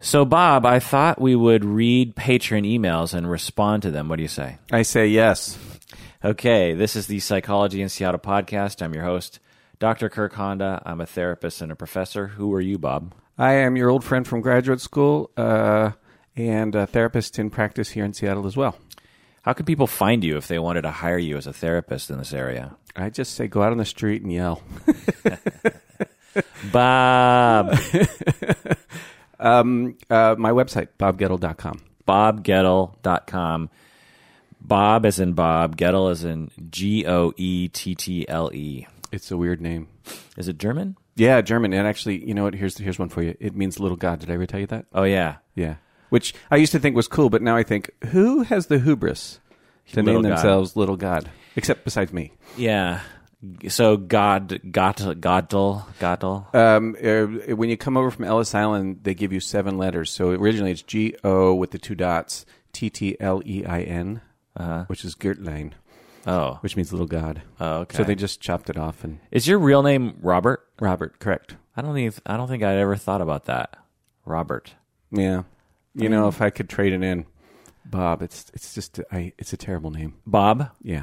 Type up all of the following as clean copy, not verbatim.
So, Bob, I thought we would read patron emails and respond to them. What do you say? I say yes. Okay, this is the Psychology in Seattle podcast. I'm your host, Dr. Kirk Honda. I'm a therapist and a professor. Who are you, Bob? I am your old friend from graduate school and a therapist in practice here in Seattle as well. How can people find you if they wanted to hire you as a therapist in this area? I just say go out on the street and yell. Bob. My website, bobgettle.com. bobgettle.com. Bob as in Bob, Gettle as in Goettle. It's a weird name. Is it German? Yeah, German. And actually, you know what? Here's one for you. It means little god. Did I ever tell you that? Oh, yeah. Yeah. Which I used to think was cool, but now I think, who has the hubris to Little name God. themselves little god? Except besides me. Yeah. So Gottel. When you come over from Ellis Island, they give you 7 letters. So originally it's G-O with the 2 dots, T-T-L-E-I-N, which is Gertlein, which means little god. Oh, okay. So they just chopped it off. And Is your real name Robert? Robert, correct. I don't think I'd ever thought about that. Robert. Yeah. You know, if I could trade it in, Bob, it's a terrible name. Bob? Yeah.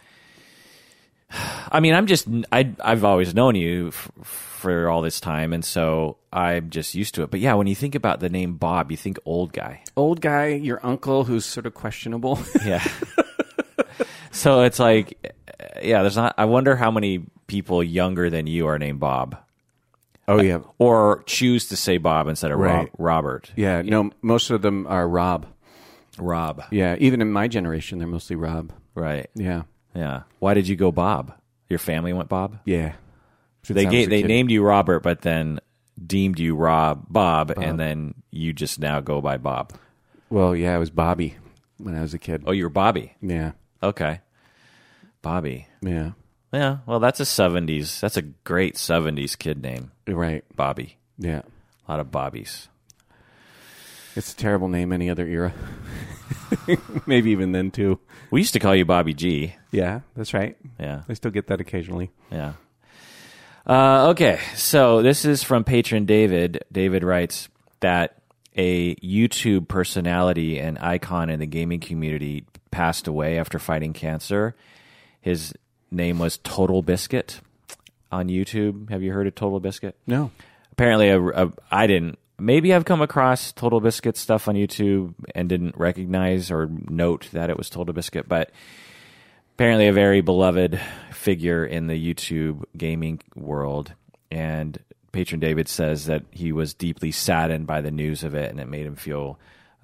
I mean, I've always known you for all this time, and so I'm just used to it. But yeah, when you think about the name Bob, you think old guy. Old guy, your uncle who's sort of questionable. Yeah. So it's like, yeah, I wonder how many people younger than you are named Bob. Oh, yeah. Or choose to say Bob instead of Right. Robert. Yeah, no, most of them are Rob. Rob. Yeah, even in my generation, they're mostly Rob. Right. Yeah. Yeah. Why did you go Bob? Your family went Bob? Yeah. So Since I was a they kid. named you Robert, but then deemed you Bob, and then you just now go by Bob. Well, yeah, I was Bobby when I was a kid. Oh, you were Bobby. Yeah. Okay. Bobby. Yeah. Yeah, well, that's a great 70s kid name, Right. Bobby. Yeah. A lot of Bobbies. It's a terrible name any other era. Maybe even then, too. We used to call you Bobby G. Yeah, that's right. Yeah, I still get that occasionally. yeah. Okay, so this is from patron David. David writes that a YouTube personality and icon in the gaming community passed away after fighting cancer. His name was Total Biscuit on YouTube. Have you heard of Total Biscuit? No. Apparently, I didn't. Maybe I've come across Total Biscuit stuff on YouTube and didn't recognize or note that it was Total Biscuit, but apparently a very beloved figure in the YouTube gaming world. And patron David says that he was deeply saddened by the news of it, and it made him feel,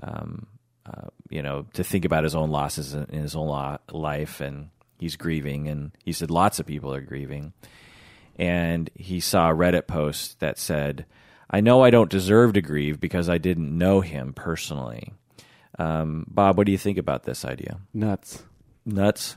to think about his own losses in his own life, and he's grieving. And he said lots of people are grieving. And he saw a Reddit post that said, I know I don't deserve to grieve because I didn't know him personally. Bob, what do you think about this idea? Nuts. Nuts?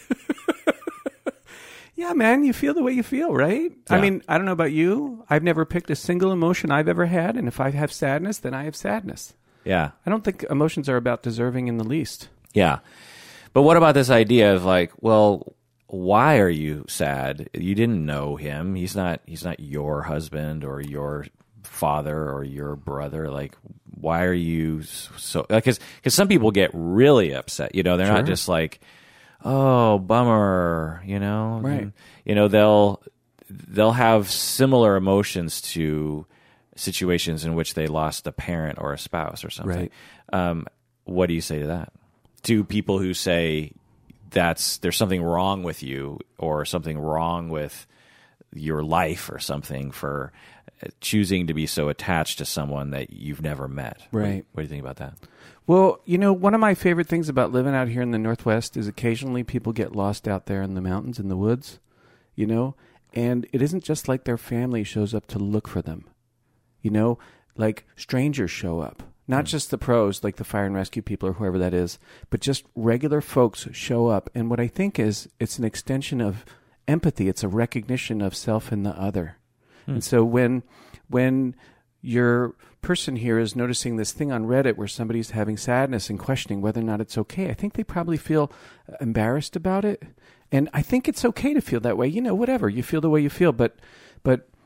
Yeah, man, you feel the way you feel, right? Yeah. I mean, I don't know about you. I've never picked a single emotion I've ever had, and if I have sadness, then I have sadness. Yeah. I don't think emotions are about deserving in the least. Yeah. But what about this idea of like, well, why are you sad? You didn't know him. He's not your husband or your father or your brother. Like, why are you so? Because some people get really upset. You know, they're not just like, oh, bummer. You know, Right. And, you know, they'll have similar emotions to situations in which they lost a parent or a spouse or something. Right. What do you say to that? To people who say there's something wrong with you or something wrong with your life or something for choosing to be so attached to someone that you've never met. Right. What do you think about that? Well, you know, one of my favorite things about living out here in the Northwest is occasionally people get lost out there in the mountains, in the woods, you know, and it isn't just like their family shows up to look for them. You know, like strangers show up. Not just the pros, like the fire and rescue people or whoever that is, but just regular folks show up. And what I think is it's an extension of empathy. It's a recognition of self and the other. And so when your person here is noticing this thing on Reddit where somebody's having sadness and questioning whether or not it's okay, I think they probably feel embarrassed about it. And I think it's okay to feel that way. You know, whatever. You feel the way you feel. But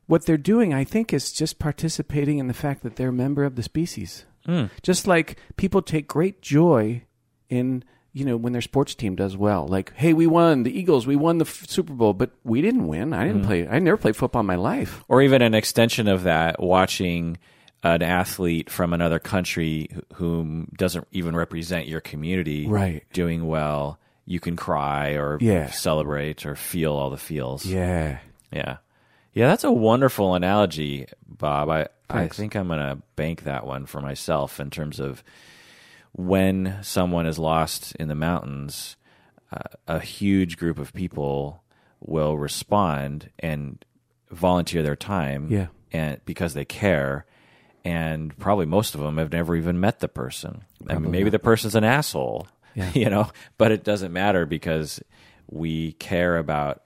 what they're doing, I think, is just participating in the fact that they're a member of the species. Just like people take great joy in, when their sports team does well. Like, hey, we won, the Eagles, we won the Super Bowl, but we didn't win. I never played football in my life. Or even an extension of that, watching an athlete from another country whom doesn't even represent your community doing well. You can cry or celebrate or feel all the feels. Yeah. Yeah. Yeah, that's a wonderful analogy, Bob. I think I'm going to bank that one for myself in terms of when someone is lost in the mountains, a huge group of people will respond and volunteer their time and because they care, and probably most of them have never even met the person. I mean, maybe the person's an asshole, but it doesn't matter because we care about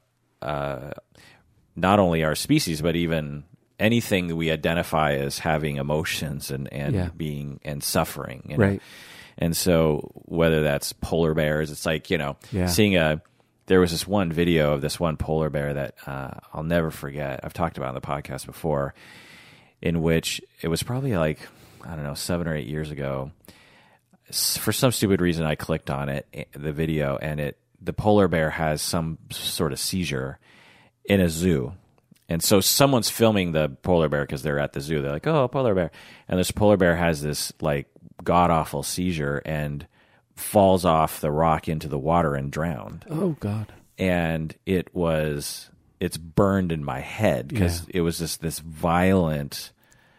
not only our species, but even anything that we identify as having emotions and being and suffering. Right. And so whether that's polar bears, it's like, seeing there was this one video of this one polar bear that I'll never forget. I've talked about on the podcast before, in which it was probably like, 7 or 8 years ago. For some stupid reason, I clicked on it, the video, and the polar bear has some sort of seizure in a zoo. And so someone's filming the polar bear because they're at the zoo. They're like, oh, polar bear. And this polar bear has this like god-awful seizure and falls off the rock into the water and drowned. Oh, God. And it's burned in my head because it was just this violent,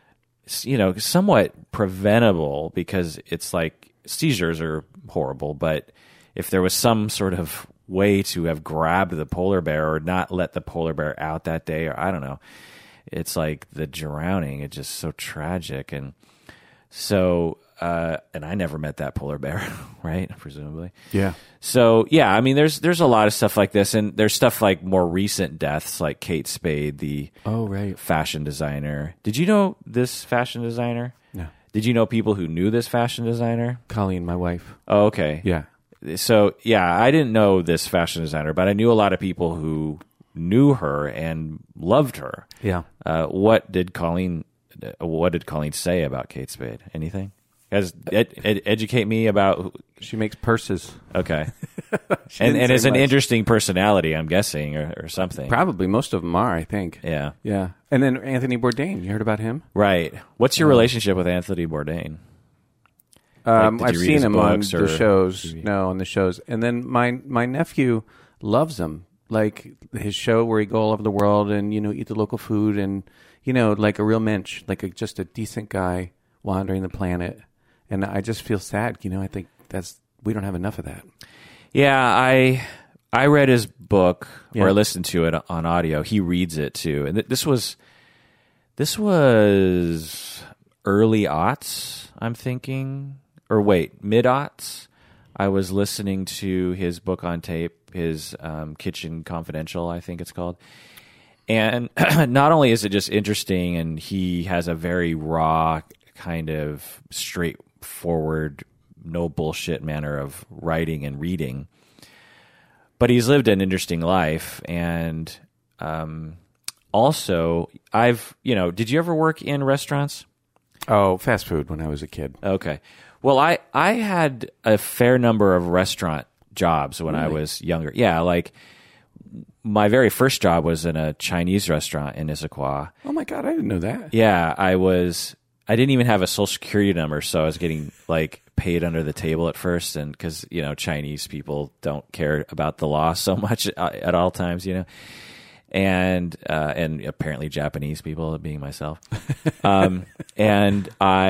somewhat preventable, because it's like seizures are horrible, but if there was some sort of way to have grabbed the polar bear or not let the polar bear out that day, or I don't know, it's like the drowning. It's just so tragic. And so, and I never met that polar bear, right? Presumably. Yeah. So yeah, I mean, there's a lot of stuff like this, and there's stuff like more recent deaths, like Kate Spade, the fashion designer. Did you know this fashion designer? No. Did you know people who knew this fashion designer? Colleen, my wife. Oh, okay. Yeah. So, yeah, I didn't know this fashion designer, but I knew a lot of people who knew her and loved her. Yeah. What did Colleen say about Kate Spade? Anything? Educate me about. She makes purses. Okay. and is an interesting personality, I'm guessing, or something. Probably most of them are, I think. Yeah. Yeah. And then Anthony Bourdain. You heard about him? Right. What's your relationship with Anthony Bourdain? I've seen him on the shows. TV? No, on the shows. And then my nephew loves him. Like his show where he go all over the world and, eat the local food and, like a real mensch, like just a decent guy wandering the planet. And I just feel sad. I think we don't have enough of that. Yeah, I read his book, or I listened to it on audio. He reads it too. And this was early aughts, I'm thinking. Or wait, mid-aughts. I was listening to his book on tape, his Kitchen Confidential, I think it's called. And not only is it just interesting, and he has a very raw, kind of straightforward, no bullshit manner of writing and reading, but he's lived an interesting life. And also, did you ever work in restaurants? Oh, fast food when I was a kid. Okay. Well, I had a fair number of restaurant jobs when I was younger. Yeah, like my very first job was in a Chinese restaurant in Issaquah. Oh my God, I didn't know that. Yeah, I didn't even have a social security number, so I was getting like paid under the table at first, and because Chinese people don't care about the law so much at all times, and apparently Japanese people, being myself, and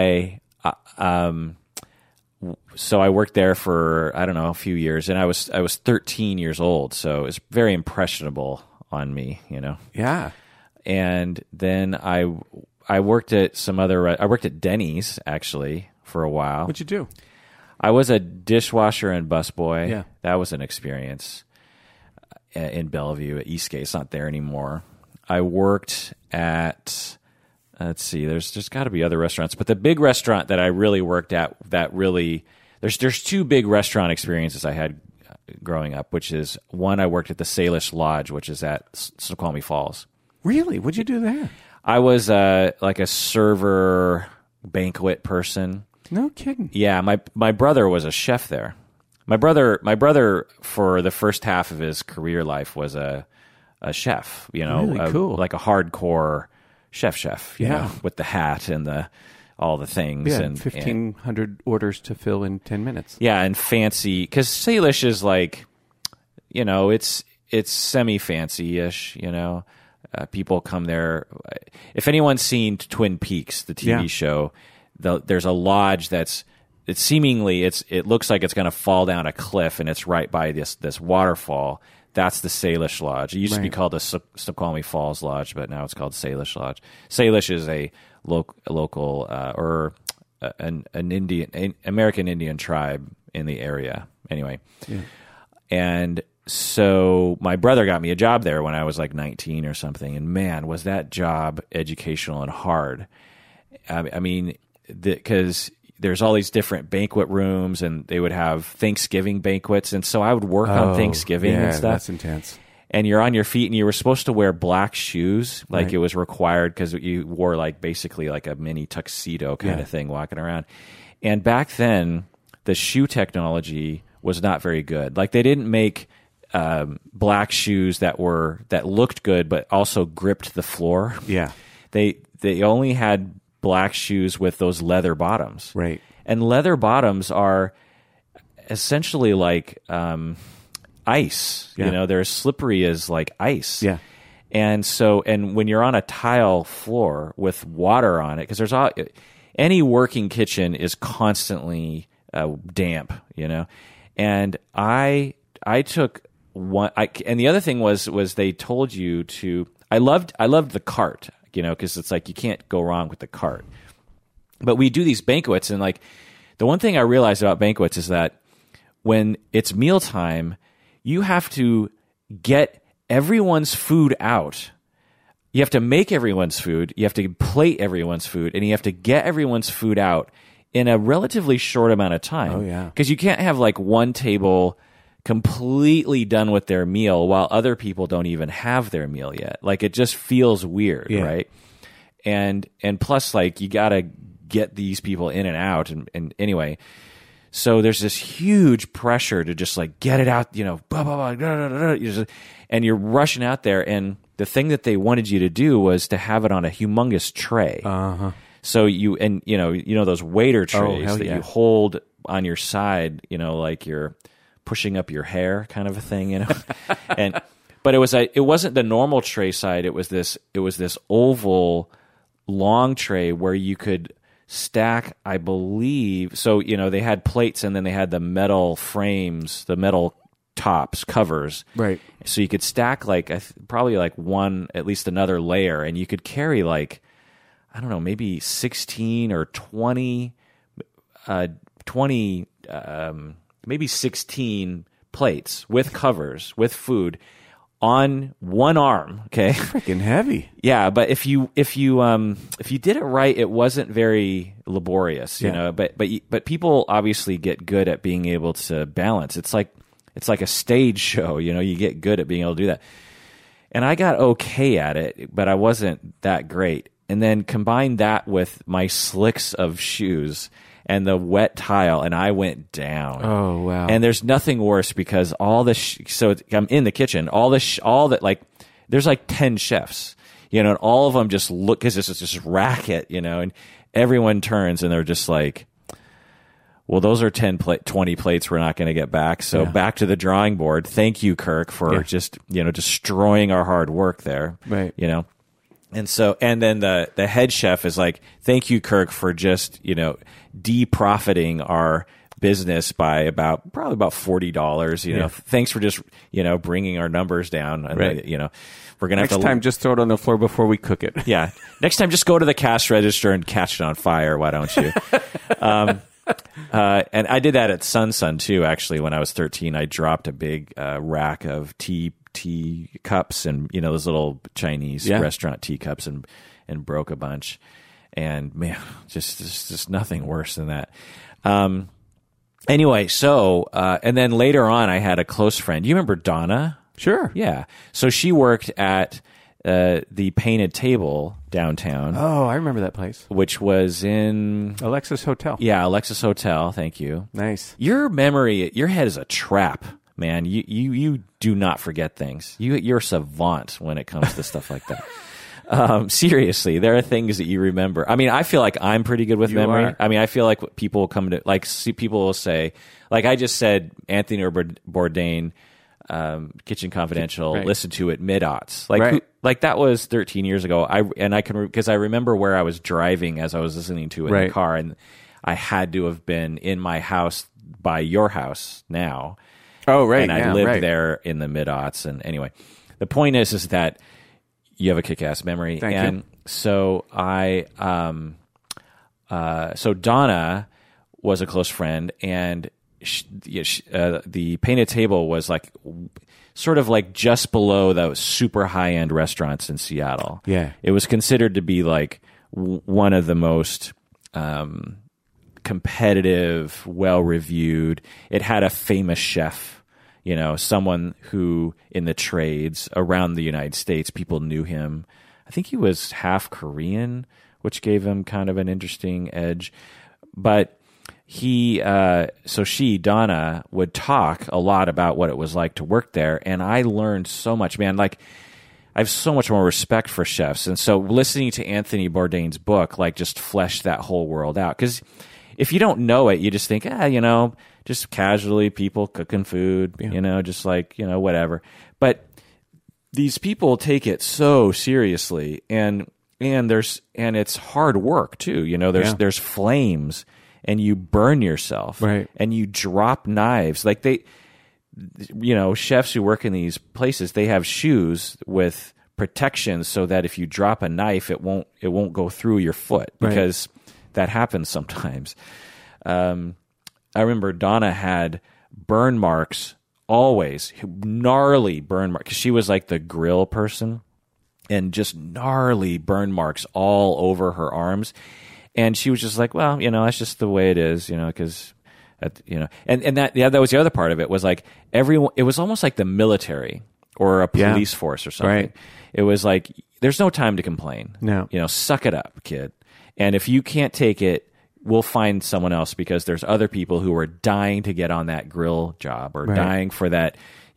so I worked there for, I don't know, a few years, and I was 13 years old, so it was very impressionable on me, Yeah. And then I worked at I worked at Denny's, actually, for a while. What'd you do? I was a dishwasher and busboy. Yeah. That was an experience in Bellevue at Eastgate. It's not there anymore. I worked at... Let's see. There's got to be other restaurants, but the big restaurant that I really worked at, there's two big restaurant experiences I had growing up. Which is one, I worked at the Salish Lodge, which is at Snoqualmie Falls, Really? What'd you do there? I was like a server banquet person. No kidding. Yeah, my brother was a chef there. My brother for the first half of his career life was a chef, Really cool. like a hardcore chef, you Yeah. know, with the hat and all the things. Yeah, and 1,500 orders to fill in 10 minutes. Yeah, and fancy, because Salish is like, it's semi-fancy-ish, people come there. If anyone's seen Twin Peaks, the TV show, there's a lodge it looks like it's going to fall down a cliff, and it's right by this waterfall. That's the Salish Lodge. It used to be called the Snoqualmie Falls Lodge, but now it's called Salish Lodge. Salish is a local or an American Indian tribe in the area. Anyway, and so my brother got me a job there when I was like 19 or something, and man, was that job educational and hard. I mean, because there's all these different banquet rooms, and they would have Thanksgiving banquets, and so I would work on Thanksgiving and stuff. That's intense. And you're on your feet, and you were supposed to wear black shoes, like it was required, because you wore like basically like a mini tuxedo kind of thing walking around. And back then, the shoe technology was not very good. Like they didn't make black shoes that looked good, but also gripped the floor. Yeah. They only had black shoes with those leather bottoms. Right. And leather bottoms are essentially like ice. Yeah. They're as slippery as like ice. Yeah. And when you're on a tile floor with water on it, because any working kitchen is constantly damp, And I took one. And the other thing was they told you to. I loved the cart, because it's like you can't go wrong with the cart. But we do these banquets, and like the one thing I realized about banquets is that when it's mealtime, you have to get everyone's food out. You have to make everyone's food, you have to plate everyone's food, and you have to get everyone's food out in a relatively short amount of time. Oh, yeah. Because you can't have like one table completely done with their meal while other people don't even have their meal yet. Like it just feels weird, right? And plus, like, you got to get these people in and out. And anyway, so there's this huge pressure to just like get it out, blah, blah, blah, blah, blah, blah, and you're rushing out there. And the thing that they wanted you to do was to have it on a humongous tray. So those waiter trays that you hold on your side, like you're pushing up your hair kind of a thing, but it wasn't the normal tray side. It was this oval long tray where you could stack, I believe. So, they had plates, and then they had the metal frames, the metal tops, covers. Right. So you could stack like probably like one, at least another layer, and you could carry like, I don't know, maybe 16 or 20, maybe 16 plates with covers, with food on one arm. Okay. Freaking heavy. Yeah, but if you did it right, it wasn't very laborious, but people obviously get good at being able to balance. It's like a stage show, you get good at being able to do that. And I got okay at it, but I wasn't that great. And then combine that with my slicks of shoes and the wet tile, and I went down. Oh, wow. And there's nothing worse, because all the I'm in the kitchen, all that, like, there's like 10 chefs, and all of them just look, because it's just racket, and everyone turns and they're just like, well, those are 20 plates we're not going to get back. So back to the drawing board. Thank you, Kirk, for just, destroying our hard work there. Right. And so, and then the head chef is like, thank you, Kirk, for just, de-profiting our business by probably about $40. Thanks for just, bringing our numbers down. And right. We're going to have to. Next time, just throw it on the floor before we cook it. Yeah. Next time, just go to the cash register and catch it on fire. Why don't you? And I did that at Sun too, actually. When I was 13, I dropped a big rack of tea cups and those little Chinese restaurant teacups and broke a bunch. And man, just nothing worse than that. Anyway, so and then later on, I had a close friend. You remember Donna? Sure. Yeah. So she worked at the Painted Table downtown. Oh, I remember that place. Which was in Alexis Hotel. Yeah, Alexis Hotel. Thank you. Nice. Your memory, your head is a trap, man. You do not forget things. You're a savant when it comes to stuff like that. Seriously, there are things that you remember. I mean, I feel like I'm pretty good with memory. Are. I mean, I feel like people will come to people will say, like I just said, Anthony Bourdain. Kitchen Confidential, right. Listen to it mid-aughts. Like, right. Like that was 13 years ago. Because I remember where I was driving as I was listening to it in right. the car, and I had to have been in my house by your house now. Oh, right. And I lived there in the mid-aughts. And anyway, the point is that you have a kick-ass memory. Thank you. So so Donna was a close friend, and the Painted Table was like sort of like just below those super high-end restaurants in Seattle. Yeah. It was considered to be like one of the most competitive, well-reviewed. It had a famous chef, someone who in the trades around the United States, people knew him. I think he was half Korean, which gave him kind of an interesting edge. But Donna would talk a lot about what it was like to work there, and I learned so much, man. Like, I have so much more respect for chefs, and so listening to Anthony Bourdain's book, like, just fleshed that whole world out. Because if you don't know it, you just think, just casually people cooking food, just like, whatever. But these people take it so seriously, and it's hard work too. There's flames. And you burn yourself, right? And you drop knives. Like chefs who work in these places, they have shoes with protection so that if you drop a knife, it won't go through your foot, because that happens sometimes. I remember Donna had burn marks, always gnarly burn marks, because she was like the grill person, and just gnarly burn marks all over her arms. And she was just like, well, that's just the way it is, because, and that was the other part of it, was like everyone, it was almost like the military or a police force or something. Right. It was like, there's no time to complain. No. Suck it up, kid. And if you can't take it, we'll find someone else, because there's other people who are dying to get on that grill job, or dying for that,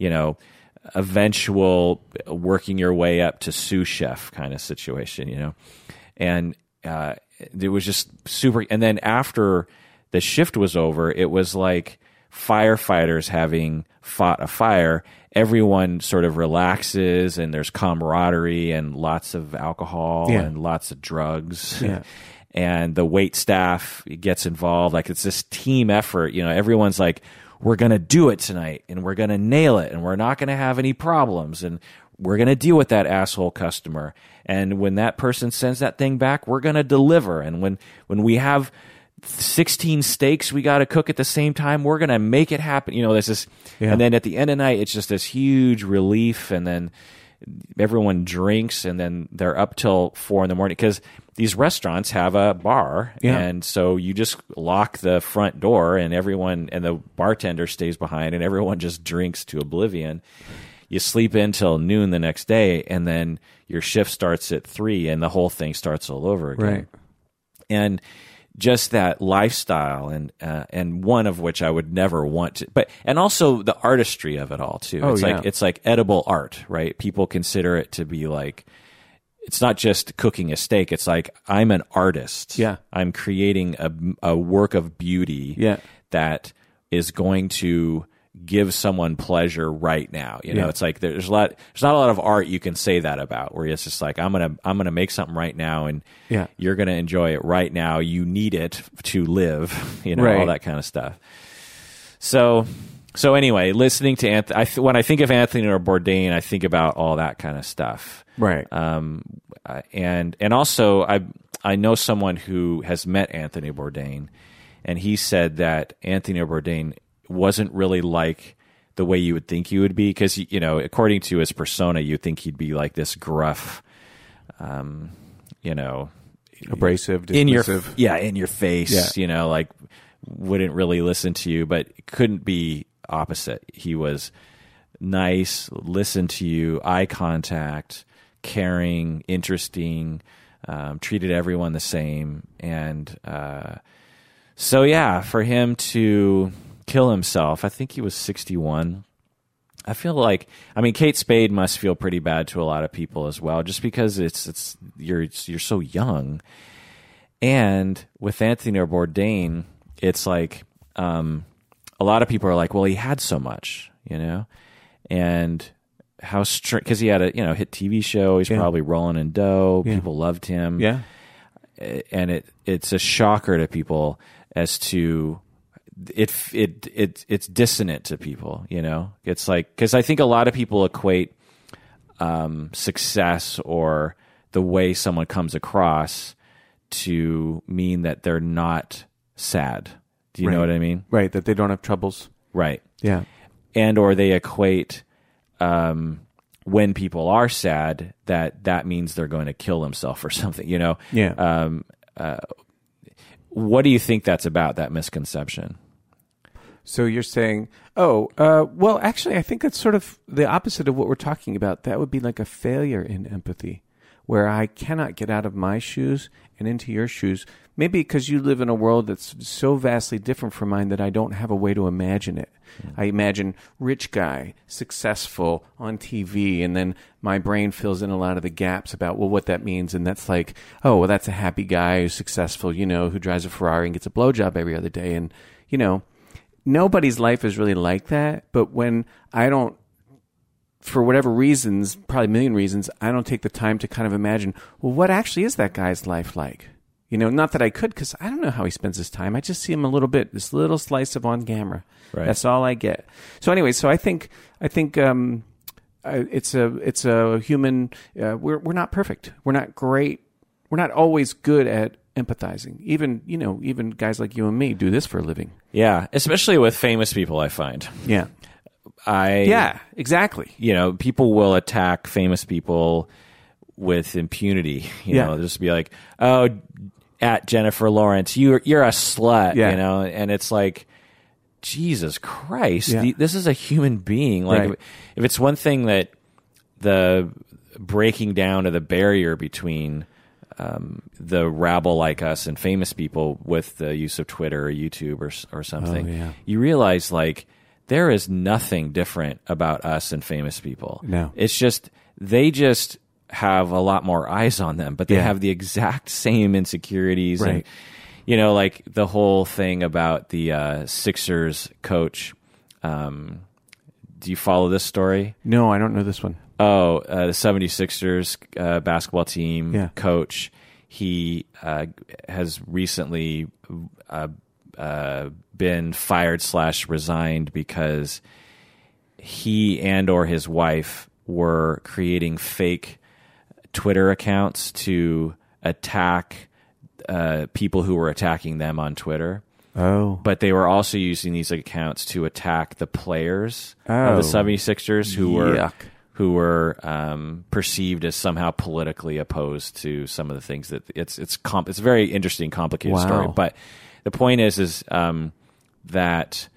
eventual working your way up to sous chef kind of situation, and, it was just super. And then after the shift was over, it was like firefighters having fought a fire. Everyone sort of relaxes, and there's camaraderie and lots of alcohol and lots of drugs. Yeah. And the wait staff gets involved. Like, it's this team effort. Everyone's like, we're going to do it tonight, and we're going to nail it, and we're not going to have any problems, and we're going to deal with that asshole customer. And when that person sends that thing back, we're going to deliver. And when we have 16 steaks we got to cook at the same time, we're going to make it happen. There's this, and then at the end of the night, it's just this huge relief. And then everyone drinks, and then they're up till 4 a.m. because these restaurants have a bar. Yeah. And so you just lock the front door, and the bartender stays behind, and everyone just drinks to oblivion. You sleep in till noon the next day, and then your shift starts at 3, and the whole thing starts all over again. Right. And just that lifestyle, and one of which I would never want to, and also the artistry of it all too. Oh, it's like edible art, right? People consider it to be like, it's not just cooking a steak. It's like, I'm an artist. Yeah. I'm creating a work of beauty that is going to give someone pleasure right now. It's like there's not a lot of art you can say that about, where it's just like, I'm gonna make something right now, and you're gonna enjoy it right now. You need it to live, all that kind of stuff. So anyway, listening to Anthony, when I think of Anthony or Bourdain, I think about all that kind of stuff. Right. And also I know someone who has met Anthony Bourdain, and he said that Anthony Bourdain wasn't really like the way you would think he would be, because according to his persona, you'd think he'd be like this gruff, abrasive, dismissive. in your face, like wouldn't really listen to you, but couldn't be opposite. He was nice, listened to you, eye contact, caring, interesting, treated everyone the same. And so, yeah, for him to kill himself, I think he was 61. I feel like, I mean, Kate Spade must feel pretty bad to a lot of people as well, just because you're so young. And with Anthony Bourdain, it's like a lot of people are like, well, he had so much, and how strict, because he had a hit TV show. He's probably rolling in dough. Yeah. People loved him. Yeah. And it's a shocker to people as to it's dissonant to people. It's like, because I think a lot of people equate success or the way someone comes across to mean that they're not sad. Do you know what I mean? Right, that they don't have troubles. Right. Yeah. And or they equate when people are sad that means they're going to kill themselves or something. Yeah. What do you think that's about, that misconception? So you're saying, well, actually, I think that's sort of the opposite of what we're talking about. That would be like a failure in empathy, where I cannot get out of my shoes and into your shoes. Maybe because you live in a world that's so vastly different from mine that I don't have a way to imagine it. I imagine rich guy, successful on TV, and then my brain fills in a lot of the gaps about, well, what that means. And that's like, oh, well, that's a happy guy who's successful, who drives a Ferrari and gets a blowjob every other day. And, nobody's life is really like that. But when I don't, for whatever reasons, probably a million reasons, I don't take the time to kind of imagine, well, what actually is that guy's life like? Not that I could, because I don't know how he spends his time. I just see him a little bit, this little slice of on camera. Right. That's all I get. So anyway, I think it's a human. We're not perfect. We're not great. We're not always good at empathizing. Even guys like you and me do this for a living. Yeah, especially with famous people, I find. Yeah. Yeah, exactly. People will attack famous people with impunity. Just be like, oh, at Jennifer Lawrence, you're a slut. And it's like, Jesus Christ, this is a human being. Like, Right. if it's one thing that the breaking down of the barrier between the rabble like us and famous people with the use of Twitter or YouTube or something, you realize, like, there is nothing different about us and famous people. No. It's just, they just have a lot more eyes on them, but they have the exact same insecurities. Right. And, like the whole thing about the Sixers coach. Do you follow this story? No, I don't know this one. Oh, the 76ers basketball team coach. He has recently been fired / resigned because he and or his wife were creating fake Twitter accounts to attack people who were attacking them on Twitter. Oh. But they were also using these accounts to attack the players of the 76ers who were perceived as somehow politically opposed to some of the things that it's a very interesting, complicated story. But the point is that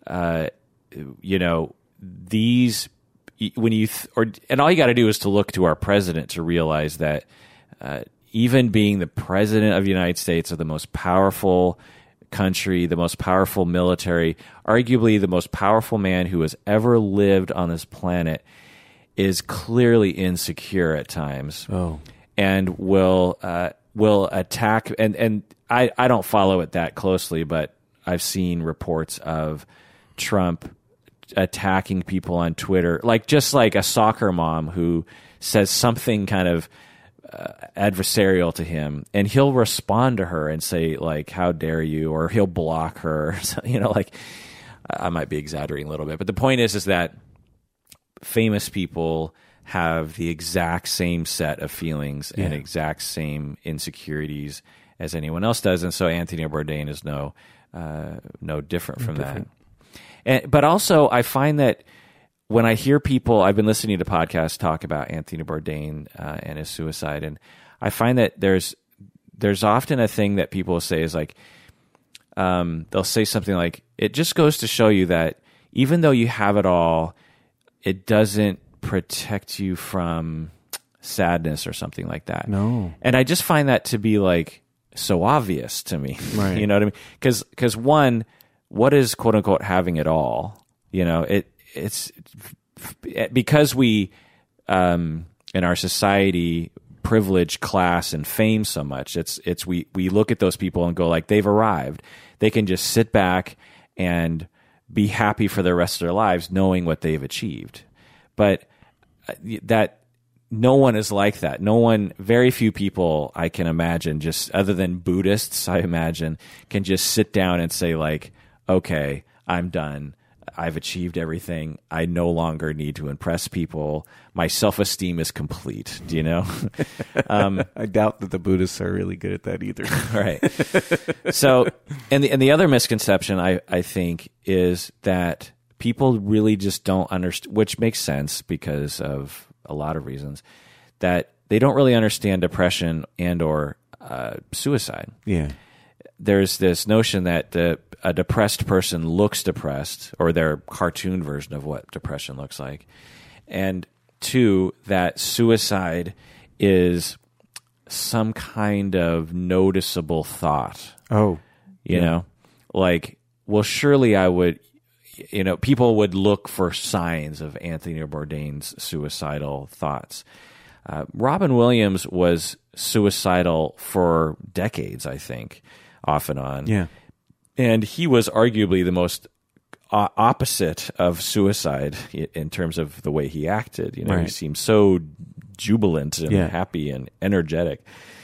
these, when you and all you got to do is to look to our president to realize that even being the president of the United States, of the most powerful country, the most powerful military, arguably the most powerful man who has ever lived on this planet, is clearly insecure at times. Oh. And will attack, and I don't follow it that closely, but I've seen reports of Trump attacking people on Twitter, just like a soccer mom who says something kind of adversarial to him, and he'll respond to her and say, like, how dare you, or he'll block her. I might be exaggerating a little bit, but the point is that famous people have the exact same set of feelings and exact same insecurities as anyone else does, and so Anthony Bourdain is no different from that. But also, I find that when I hear people, I've been listening to podcasts talk about Anthony Bourdain and his suicide, and I find that there's often a thing that people will say is like, they'll say something like, it just goes to show you that even though you have it all, it doesn't protect you from sadness or something like that. No. And I just find that to be like so obvious to me. Right. You know what I mean? Because one, what is quote unquote having it all? You know, it's because we in our society privilege class and fame so much. We look at those people and go like, they've arrived. They can just sit back and be happy for the rest of their lives knowing what they've achieved. But that no one is like that. Very few people I can imagine, just other than Buddhists, I imagine, can just sit down and say like, okay, I'm done. I've achieved everything. I no longer need to impress people. My self-esteem is complete. Do you know? I doubt that the Buddhists are really good at that either. Right. So, and the other misconception I think is that people really just don't understand, which makes sense because of a lot of reasons, that they don't really understand depression and or suicide. Yeah. There's this notion that a depressed person looks depressed, or their cartoon version of what depression looks like. And two, that suicide is some kind of noticeable thought. Oh. You know? Like, well, surely I would, you know, people would look for signs of Anthony Bourdain's suicidal thoughts. Robin Williams was suicidal for decades, I think, off and on. Yeah. And he was arguably the most opposite of suicide in terms of the way he acted. You know, right. He seemed so jubilant and happy and energetic.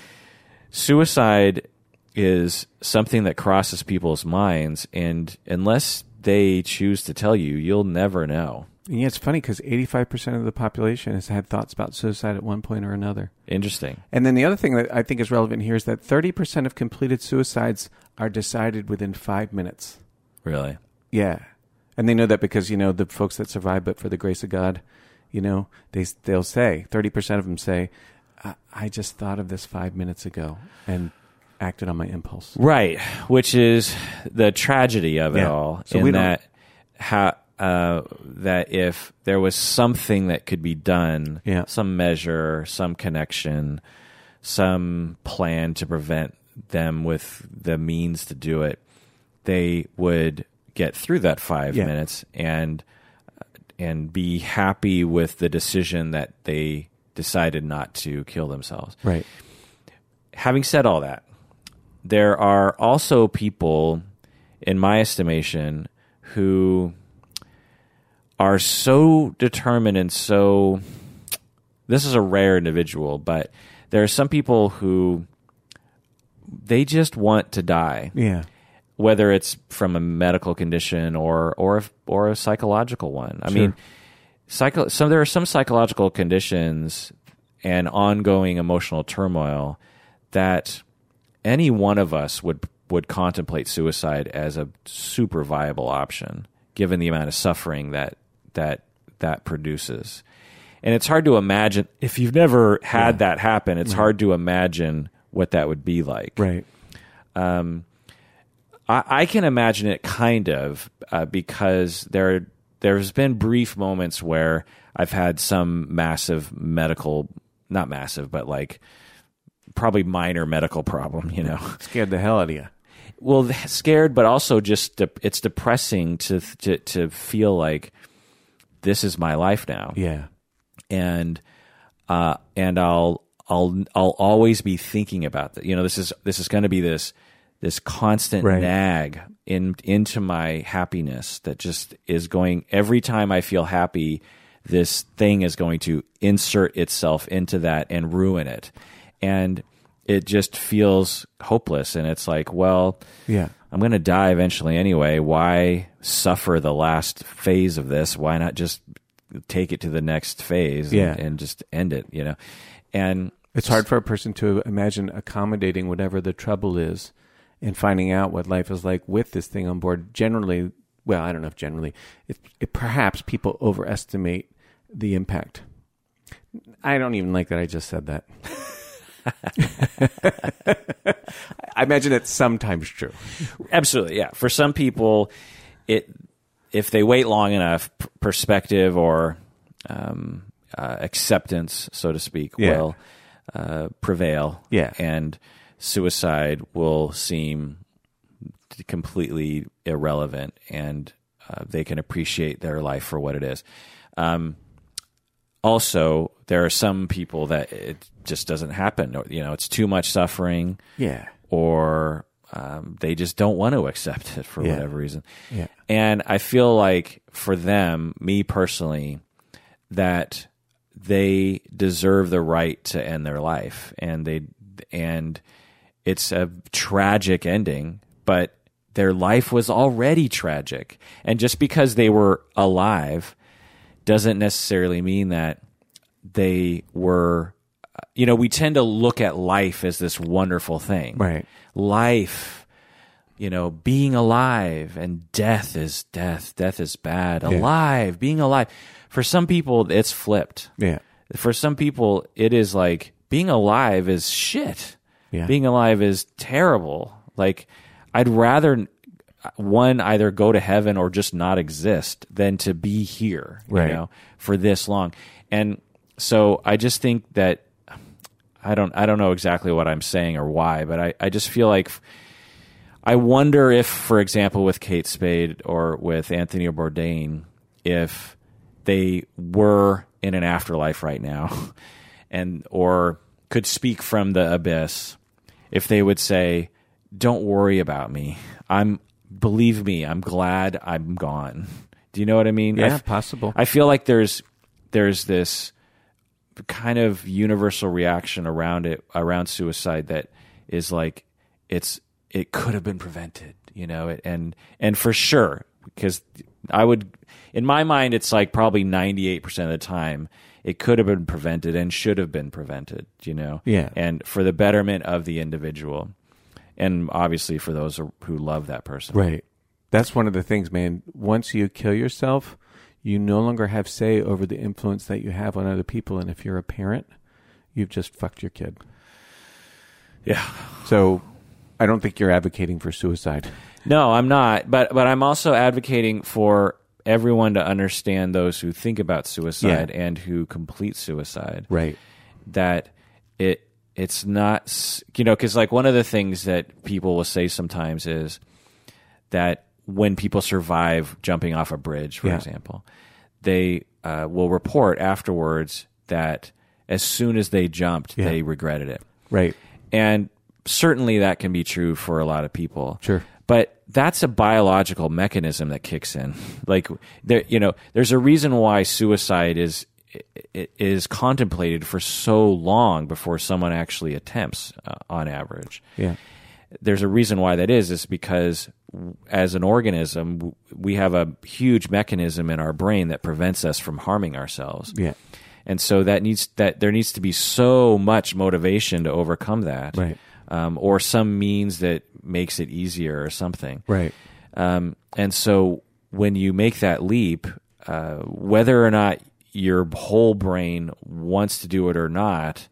Suicide is something that crosses people's minds, and unless they choose to tell you, you'll never know. And yeah, it's funny because 85% of the population has had thoughts about suicide at one point or another. Interesting. And then the other thing that I think is relevant here is that 30% of completed suicides are decided within 5 minutes. Really? Yeah. And they know that because, you know, the folks that survive, but for the grace of God, you know, they'll say, 30% of them say, I just thought of this 5 minutes ago and acted on my impulse. Right. Which is the tragedy of it all. So in that if there was something that could be done, some measure, some connection, some plan to prevent them with the means to do it, they would get through that 5 minutes and be happy with the decision that they decided not to kill themselves. Right. Having said all that, there are also people, in my estimation, who are so determined and so... This is a rare individual, but there are some people who they just want to die. Yeah. Whether it's from a medical condition or a psychological one. I mean, there are some psychological conditions and ongoing emotional turmoil that any one of us would contemplate suicide as a super viable option, given the amount of suffering that produces. And it's hard to imagine, if you've never had that happen, it's hard to imagine what that would be like. Right. I can imagine it kind of because there's been brief moments where I've had some massive medical, not massive, but like probably minor medical problem, you know. Scared the hell out of you. Well, scared, but also just it's depressing to feel like this is my life now. Yeah. And I'll always be thinking about that. You know, this is going to be this constant nag into my happiness that just is going, every time I feel happy, this thing is going to insert itself into that and ruin it. And it just feels hopeless. And it's like, well, I'm going to die eventually anyway. Why suffer the last phase of this? Why not just take it to the next phase and just end it, you know? And it's hard for a person to imagine accommodating whatever the trouble is and finding out what life is like with this thing on board. Generally, well, I don't know if generally, perhaps people overestimate the impact. I don't even like that I just said that. I imagine it's sometimes true. Absolutely, yeah. For some people, if they wait long enough, perspective or acceptance, so to speak, Yeah. will prevail. Yeah. And suicide will seem completely irrelevant, and they can appreciate their life for what it is. Also, there are some people that it just doesn't happen. Or, it's too much suffering. Yeah. Or they just don't want to accept it for whatever reason. Yeah. And I feel like for them, me personally, that they deserve the right to end their life, and it's a tragic ending, but their life was already tragic. And just because they were alive doesn't necessarily mean that they were, we tend to look at life as this wonderful thing. Right. Life, being alive, and death is death. Death is bad. Alive, being alive. For some people, it's flipped. Yeah. For some people, it is like being alive is shit. Yeah. Being alive is terrible. Like, I'd rather one either go to heaven or just not exist than to be here, Right. for this long. And so I just think that I don't know exactly what I'm saying or why, but I just feel like I wonder if, for example, with Kate Spade or with Anthony Bourdain, if they were in an afterlife right now or could speak from the abyss, if they would say, "Don't worry about me. Believe me, I'm glad I'm gone." Do you know what I mean? Yeah, possible. I feel like there's this kind of universal reaction around suicide that is like it could have been prevented, and for sure, because in my mind, it's like probably 98% of the time it could have been prevented and should have been prevented, Yeah. and for the betterment of the individual, and obviously for those who love that person. Right. That's one of the things, man. Once you kill yourself, you no longer have say over the influence that you have on other people. And if you're a parent, you've just fucked your kid. Yeah. So I don't think you're advocating for suicide. No, I'm not. But I'm also advocating for everyone to understand those who think about suicide and who complete suicide. Right. That it's not, because like one of the things that people will say sometimes is that when people survive jumping off a bridge, for example, they will report afterwards that as soon as they jumped, they regretted it. Right. And certainly that can be true for a lot of people. Sure. But that's a biological mechanism that kicks in. Like there's a reason why suicide is contemplated for so long before someone actually attempts, on average. Yeah. There's a reason why that is because as an organism, we have a huge mechanism in our brain that prevents us from harming ourselves. Yeah. And so there needs to be so much motivation to overcome that. Right. Or some means that makes it easier or something. Right. And so when you make that leap, whether or not your whole brain wants to do it or not,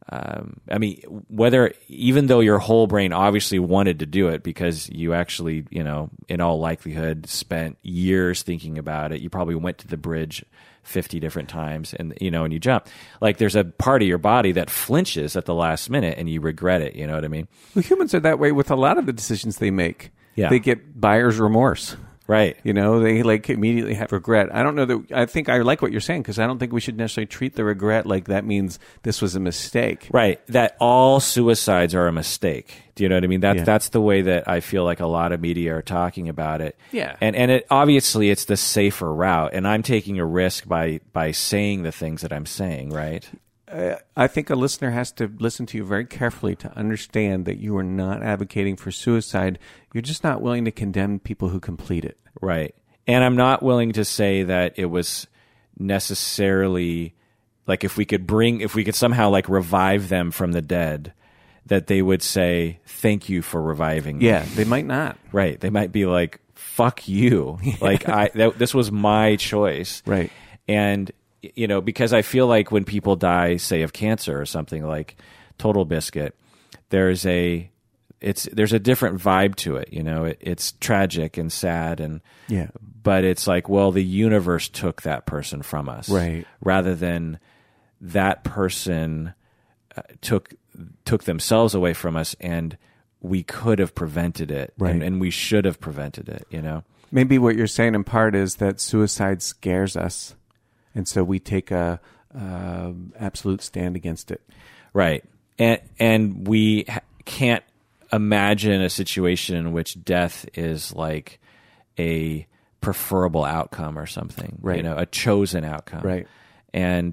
even though your whole brain obviously wanted to do it because you actually, in all likelihood spent years thinking about it, you probably went to the bridge 50 different times and you jump. Like there's a part of your body that flinches at the last minute and you regret it. You know what I mean? Well, humans are that way with a lot of the decisions they make. Yeah. They get buyer's remorse. Right. They like immediately have regret. I don't know that. I think I like what you're saying because I don't think we should necessarily treat the regret like that means this was a mistake. Right. That all suicides are a mistake. Do you know what I mean? That's the way that I feel like a lot of media are talking about it. Yeah. And it obviously it's the safer route, and I'm taking a risk by saying the things that I'm saying. Right. I think a listener has to listen to you very carefully to understand that you are not advocating for suicide. You're just not willing to condemn people who complete it. Right. And I'm not willing to say that it was necessarily like if we could somehow like revive them from the dead, that they would say, "Thank you for reviving me." Yeah, they might not. Right. They might be like, "Fuck you." Like this was my choice. Right. And because I feel like when people die, say of cancer or something like Total Biscuit, there's a there's a different vibe to it. It's tragic and sad, but it's like, well, the universe took that person from us, right? Rather than that person took themselves away from us, and we could have prevented it, right? And we should have prevented it. Maybe what you're saying in part is that suicide scares us, and so we take a absolute stand against it, right? And we can't imagine a situation in which death is like a preferable outcome or something, right? A chosen outcome, right? And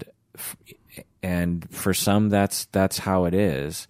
for some, that's how it is.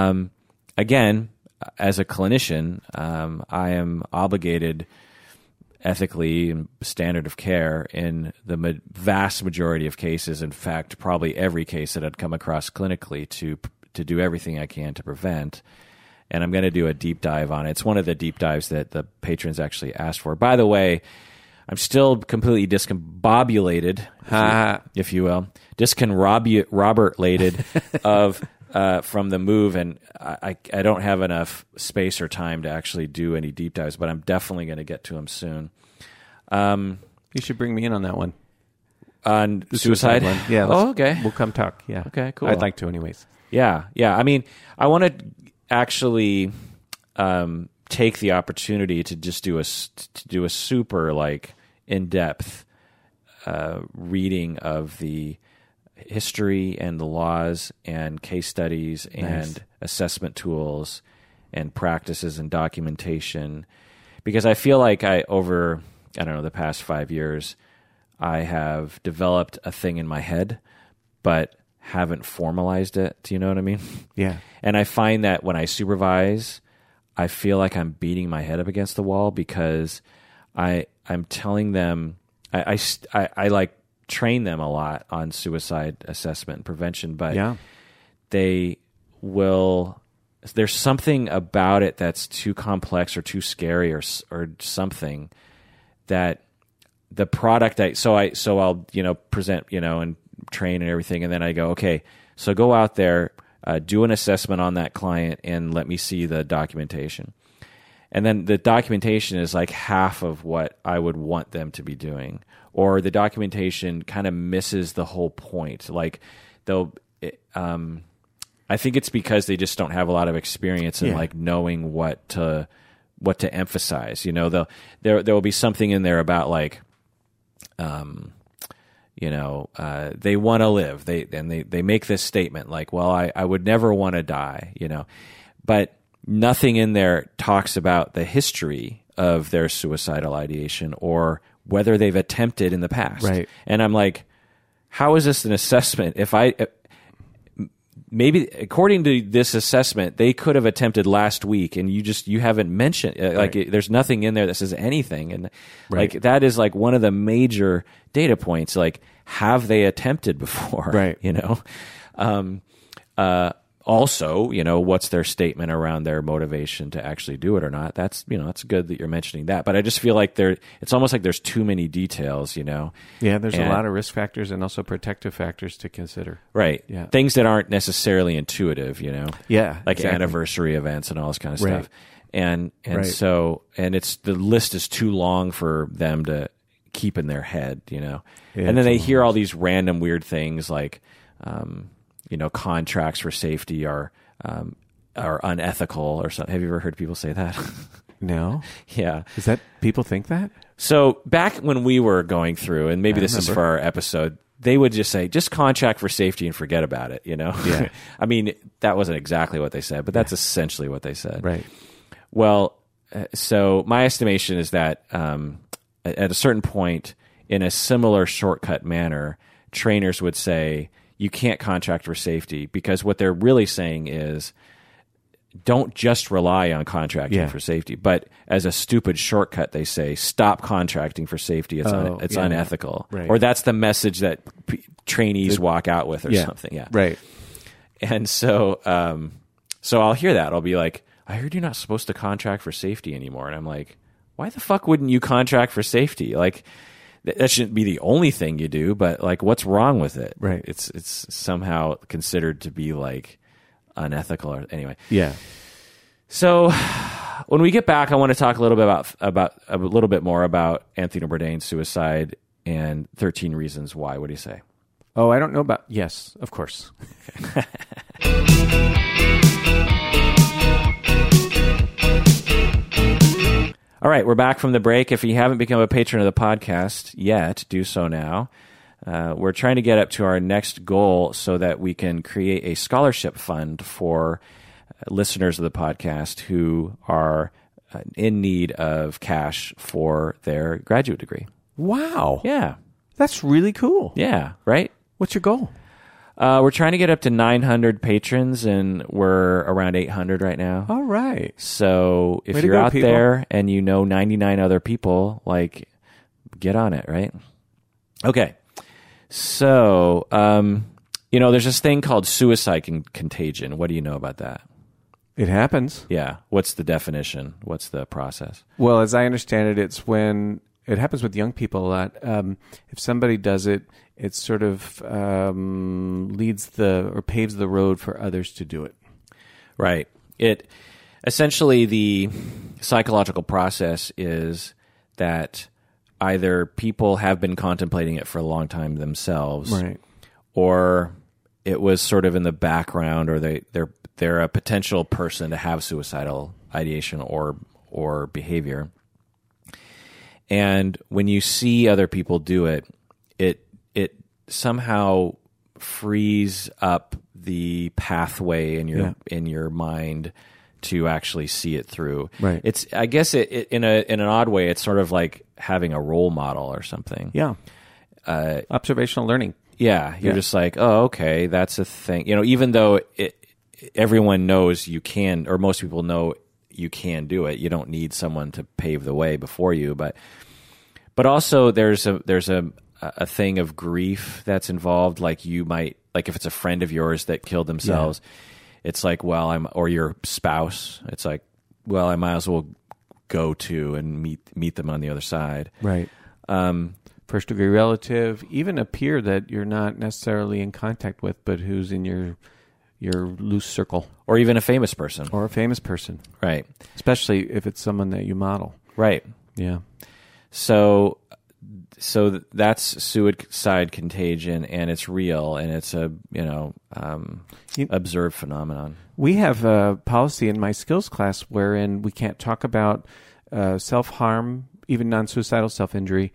Again, as a clinician, I am obligated ethically and standard of care in the vast majority of cases. In fact, probably every case that I'd come across clinically to do everything I can to prevent. And I'm going to do a deep dive on it. It's one of the deep dives that the patrons actually asked for. By the way, I'm still completely discombobulated, if you will, discombobulated from the move, and I don't have enough space or time to actually do any deep dives, but I'm definitely going to get to them soon. You should bring me in on that one. On the suicide one. Yeah. Okay. We'll come talk. Yeah. Okay, cool. I'd like to anyways. Yeah. I mean, I want to actually take the opportunity to just do a super like in-depth reading of the history and the laws and case studies and assessment tools and practices and documentation, because I feel like over the past 5 years, I have developed a thing in my head, but haven't formalized it. Do you know what I mean? Yeah. And I find that when I supervise, I feel like I'm beating my head up against the wall, because I'm telling them, I like train them a lot on suicide assessment and prevention, but there's something about it that's too complex or too scary or something that the product I'll present, and train and everything. And then I go, okay, so go out there, do an assessment on that client and let me see the documentation. And then the documentation is like half of what I would want them to be doing, or the documentation kind of misses the whole point. Like I think it's because they just don't have a lot of experience in like knowing what to emphasize. There will be something in there about like, they want to live. They make this statement like, well, I would never want to die, but nothing in there talks about the history of their suicidal ideation or whether they've attempted in the past. Right. And I'm like, how is this an assessment? Maybe according to this assessment, they could have attempted last week, and you haven't mentioned there's nothing in there that says anything, and like that is like one of the major data points. Like, have they attempted before? Right. Also, what's their statement around their motivation to actually do it or not? That's it's good that you're mentioning that, but I just feel like it's almost like there's too many details. Yeah, there's a lot of risk factors and also protective factors to consider. Right. Yeah. Things that aren't necessarily intuitive. Yeah. Like anniversary events and all this kind of stuff. And so the list is too long for them to keep in their head. And then they hear all these random weird things like. Contracts for safety are unethical or something. Have you ever heard people say that? No. Yeah. Is that people think that? So back when we were going through, and maybe this is for our episode, they would just say, just contract for safety and forget about it. Yeah. I mean, that wasn't exactly what they said, but that's essentially what they said. Right. Well, so my estimation is that at a certain point, in a similar shortcut manner, trainers would say, you can't contract for safety, because what they're really saying is don't just rely on contracting for safety. But as a stupid shortcut, they say stop contracting for safety. It's unethical. Right. Or that's the message that trainees walk out with or something. Yeah. Right. And so I'll hear that. I'll be like, I heard you're not supposed to contract for safety anymore. And I'm like, why the fuck wouldn't you contract for safety? Like, that shouldn't be the only thing you do, but like, what's wrong with it? Right. It's somehow considered to be like unethical or anyway. Yeah. So when we get back, I want to talk a little bit about Anthony Bourdain's suicide and 13 Reasons Why. What do you say? Oh, I don't know about... Yes, of course. All right, we're back from the break. If you haven't become a patron of the podcast yet, do so now. We're trying to get up to our next goal so that we can create a scholarship fund for listeners of the podcast who are in need of cash for their graduate degree. Wow. Yeah. That's really cool. Yeah, right? What's your goal? We're trying to get up to 900 patrons, and we're around 800 right now. All right. So if Way to you're go, out people. there and you know 99 other people, like, get on it, right? Okay. So, there's this thing called suicide contagion. What do you know about that? It happens. Yeah. What's the definition? What's the process? Well, as I understand it, it's when it happens with young people a lot. If somebody does it, it sort of paves the road for others to do it. Right. It essentially, the psychological process is that either people have been contemplating it for a long time themselves, Right. or it was sort of in the background, or they're a potential person to have suicidal ideation or behavior. And when you see other people do it, it somehow frees up the pathway in your mind to actually see it through. Right. It's, I guess, it in an odd way, it's sort of like having a role model or something. Yeah. Observational learning. Yeah, you're just like, oh, okay, that's a thing. Even though everyone knows you can, or most people know you can do it, you don't need someone to pave the way before you. But also there's a thing of grief that's involved. Like you might, like if it's a friend of yours that killed themselves, it's like, or your spouse, it's like, well, I might as well go to and meet them on the other side. Right. First degree relative, even a peer that you're not necessarily in contact with, but who's in your loose circle. Or even a famous person. Or a famous person. Right. Especially if it's someone that you model. Right. Yeah. So that's suicide contagion, and it's real, and it's a observed phenomenon. We have a policy in my skills class wherein we can't talk about self-harm, even non-suicidal self-injury.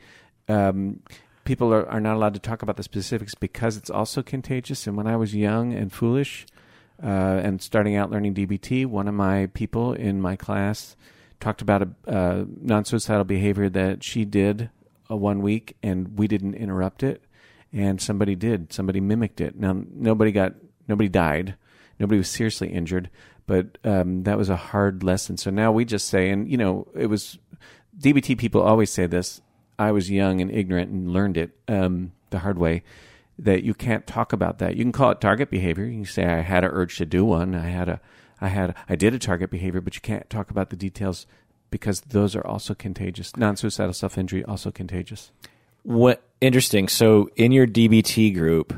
People are not allowed to talk about the specifics because it's also contagious. And when I was young and foolish and starting out learning DBT, one of my people in my class talked about a non-suicidal behavior that she did 1 week, and we didn't interrupt it, and somebody did. Somebody mimicked it. Now, nobody died. Nobody was seriously injured, but that was a hard lesson. So now we just say, and it was DBT people always say this. I was young and ignorant and learned it the hard way, that you can't talk about that. You can call it target behavior. You can say, I had an urge to do one. I did a target behavior, but you can't talk about the details because those are also contagious. Non-suicidal self-injury, also contagious. What interesting. So in your DBT group,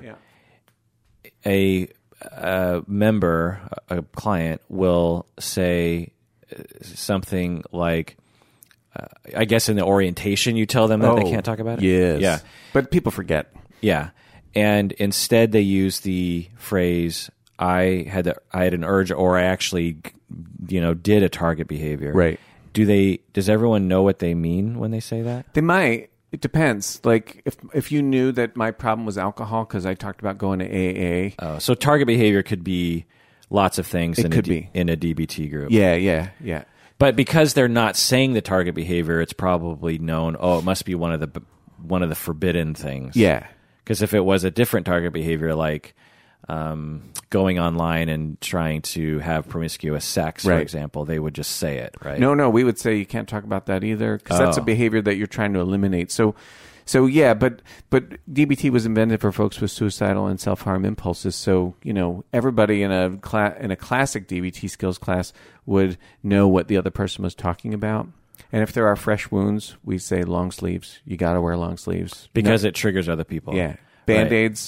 a member, a client, will say something like, I guess in the orientation you tell them that they can't talk about it? Yes. Yeah. But people forget. Yeah. And instead they use the phrase, I had an urge, or I actually, did a target behavior. Right. Does everyone know what they mean when they say that? They might. It depends. Like if you knew that my problem was alcohol because I talked about going to AA. So target behavior could be lots of things in a DBT group. Yeah. But because they're not saying the target behavior, it's probably known, it must be one of the forbidden things. Yeah. Because if it was a different target behavior, like going online and trying to have promiscuous sex, for example, they would just say it, right? No, we would say you can't talk about that either because that's a behavior that you're trying to eliminate. So yeah, but DBT was invented for folks with suicidal and self-harm impulses. So everybody in a classic DBT skills class would know what the other person was talking about. And if there are fresh wounds, we say long sleeves. You got to wear long sleeves because it triggers other people. Yeah, Band-Aids.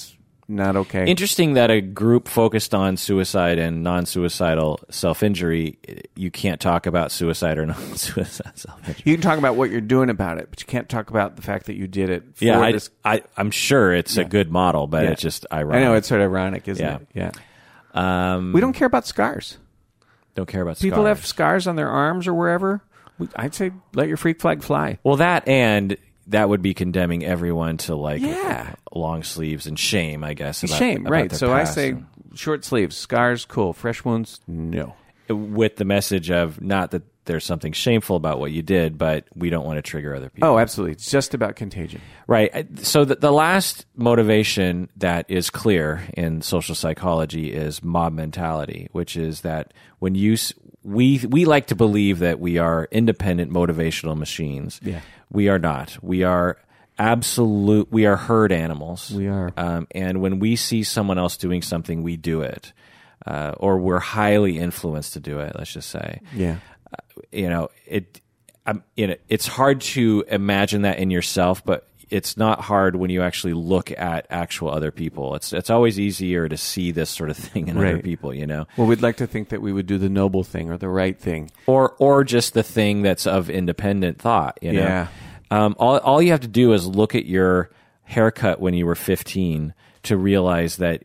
not okay. Interesting that a group focused on suicide and non-suicidal self-injury, you can't talk about suicide or non-suicide self-injury. You can talk about what you're doing about it, but you can't talk about the fact that you did it. For Yeah, this. I'm sure it's a good model, but Yeah. it's just ironic. I know, it's sort of ironic, isn't it? Yeah. We don't care about scars. Don't care about People scars. have scars on their arms or wherever. I'd say let your freak flag fly. Well, that would be condemning everyone to Yeah. long sleeves and shame, I guess. Shame, about right. their So I past. say short sleeves, scars, cool. Fresh wounds, no. With the message of not that there's something shameful about what you did, but we don't want to trigger other people. Oh, absolutely. It's just about contagion. Right. So the last motivation that is clear in social psychology is mob mentality, which is that when we like to believe that we are independent motivational machines. Yeah. We are not. We are we are herd animals. We are. And when we see someone else doing something, we do it. Or we're highly influenced to do it, let's just say. Yeah. It's hard to imagine that in yourself, but it's not hard when you actually look at actual other people. It's always easier to see this sort of thing in other people, Well, we'd like to think that we would do the noble thing or the right thing. Or just the thing that's of independent thought, Yeah. All you have to do is look at your haircut when you were 15 to realize that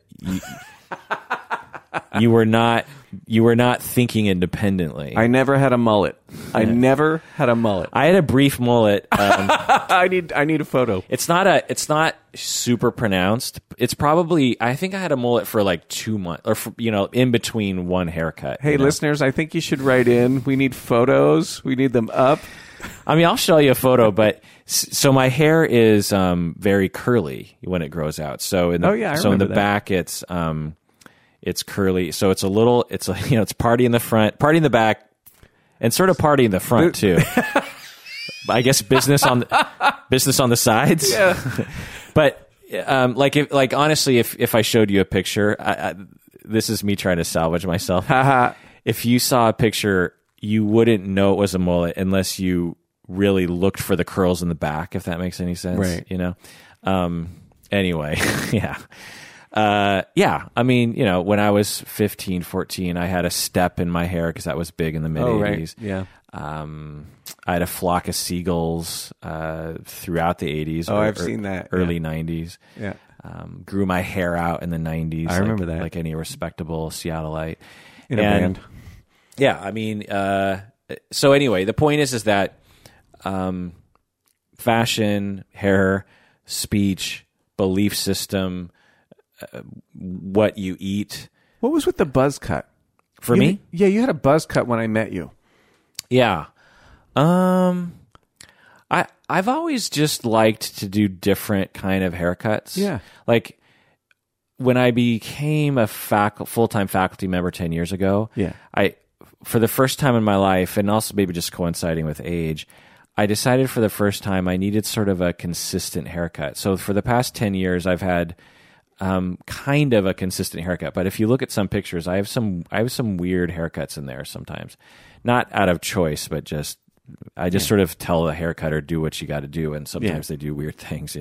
you were not thinking independently. I never had a mullet. I never had a mullet. I had a brief mullet. I need a photo. It's not super pronounced. It's probably, I think I had a mullet for like 2 months, or in between one haircut. Hey, listeners, I think you should write in. We need photos. We need them up. I mean, I'll show you a photo, but so my hair is very curly when it grows out. So in the back, it's curly. So it's it's party in the front, party in the back, and sort of party in the front too. I guess business on the sides. Yeah. But honestly, if I showed you a picture, this is me trying to salvage myself. If you saw a picture, you wouldn't know it was a mullet unless you really looked for the curls in the back, if that makes any sense. Right. Anyway, yeah. I mean, when I was 15, 14, I had a step in my hair because that was big in the mid 80s. Oh, right. Yeah. I had a flock of seagulls throughout the 80s. Oh, I've seen that. Early 90s. Yeah. Grew my hair out in the 90s. I remember that. Like any respectable Seattleite. In a band. Yeah, I mean, so anyway, the point is that fashion, hair, speech, belief system, what you eat. What was with the buzz cut? For me? Yeah, you had a buzz cut when I met you. Yeah. I've always just liked to do different kind of haircuts. Yeah. Like when I became a full-time faculty member 10 years ago, for the first time in my life, and also maybe just coinciding with age, I decided for the first time I needed sort of a consistent haircut. So for the past 10 years, I've had kind of a consistent haircut. But if you look at some pictures, I have some weird haircuts in there sometimes. Not out of choice, but I just sort of tell the haircutter, do what you got to do, and sometimes they do weird things,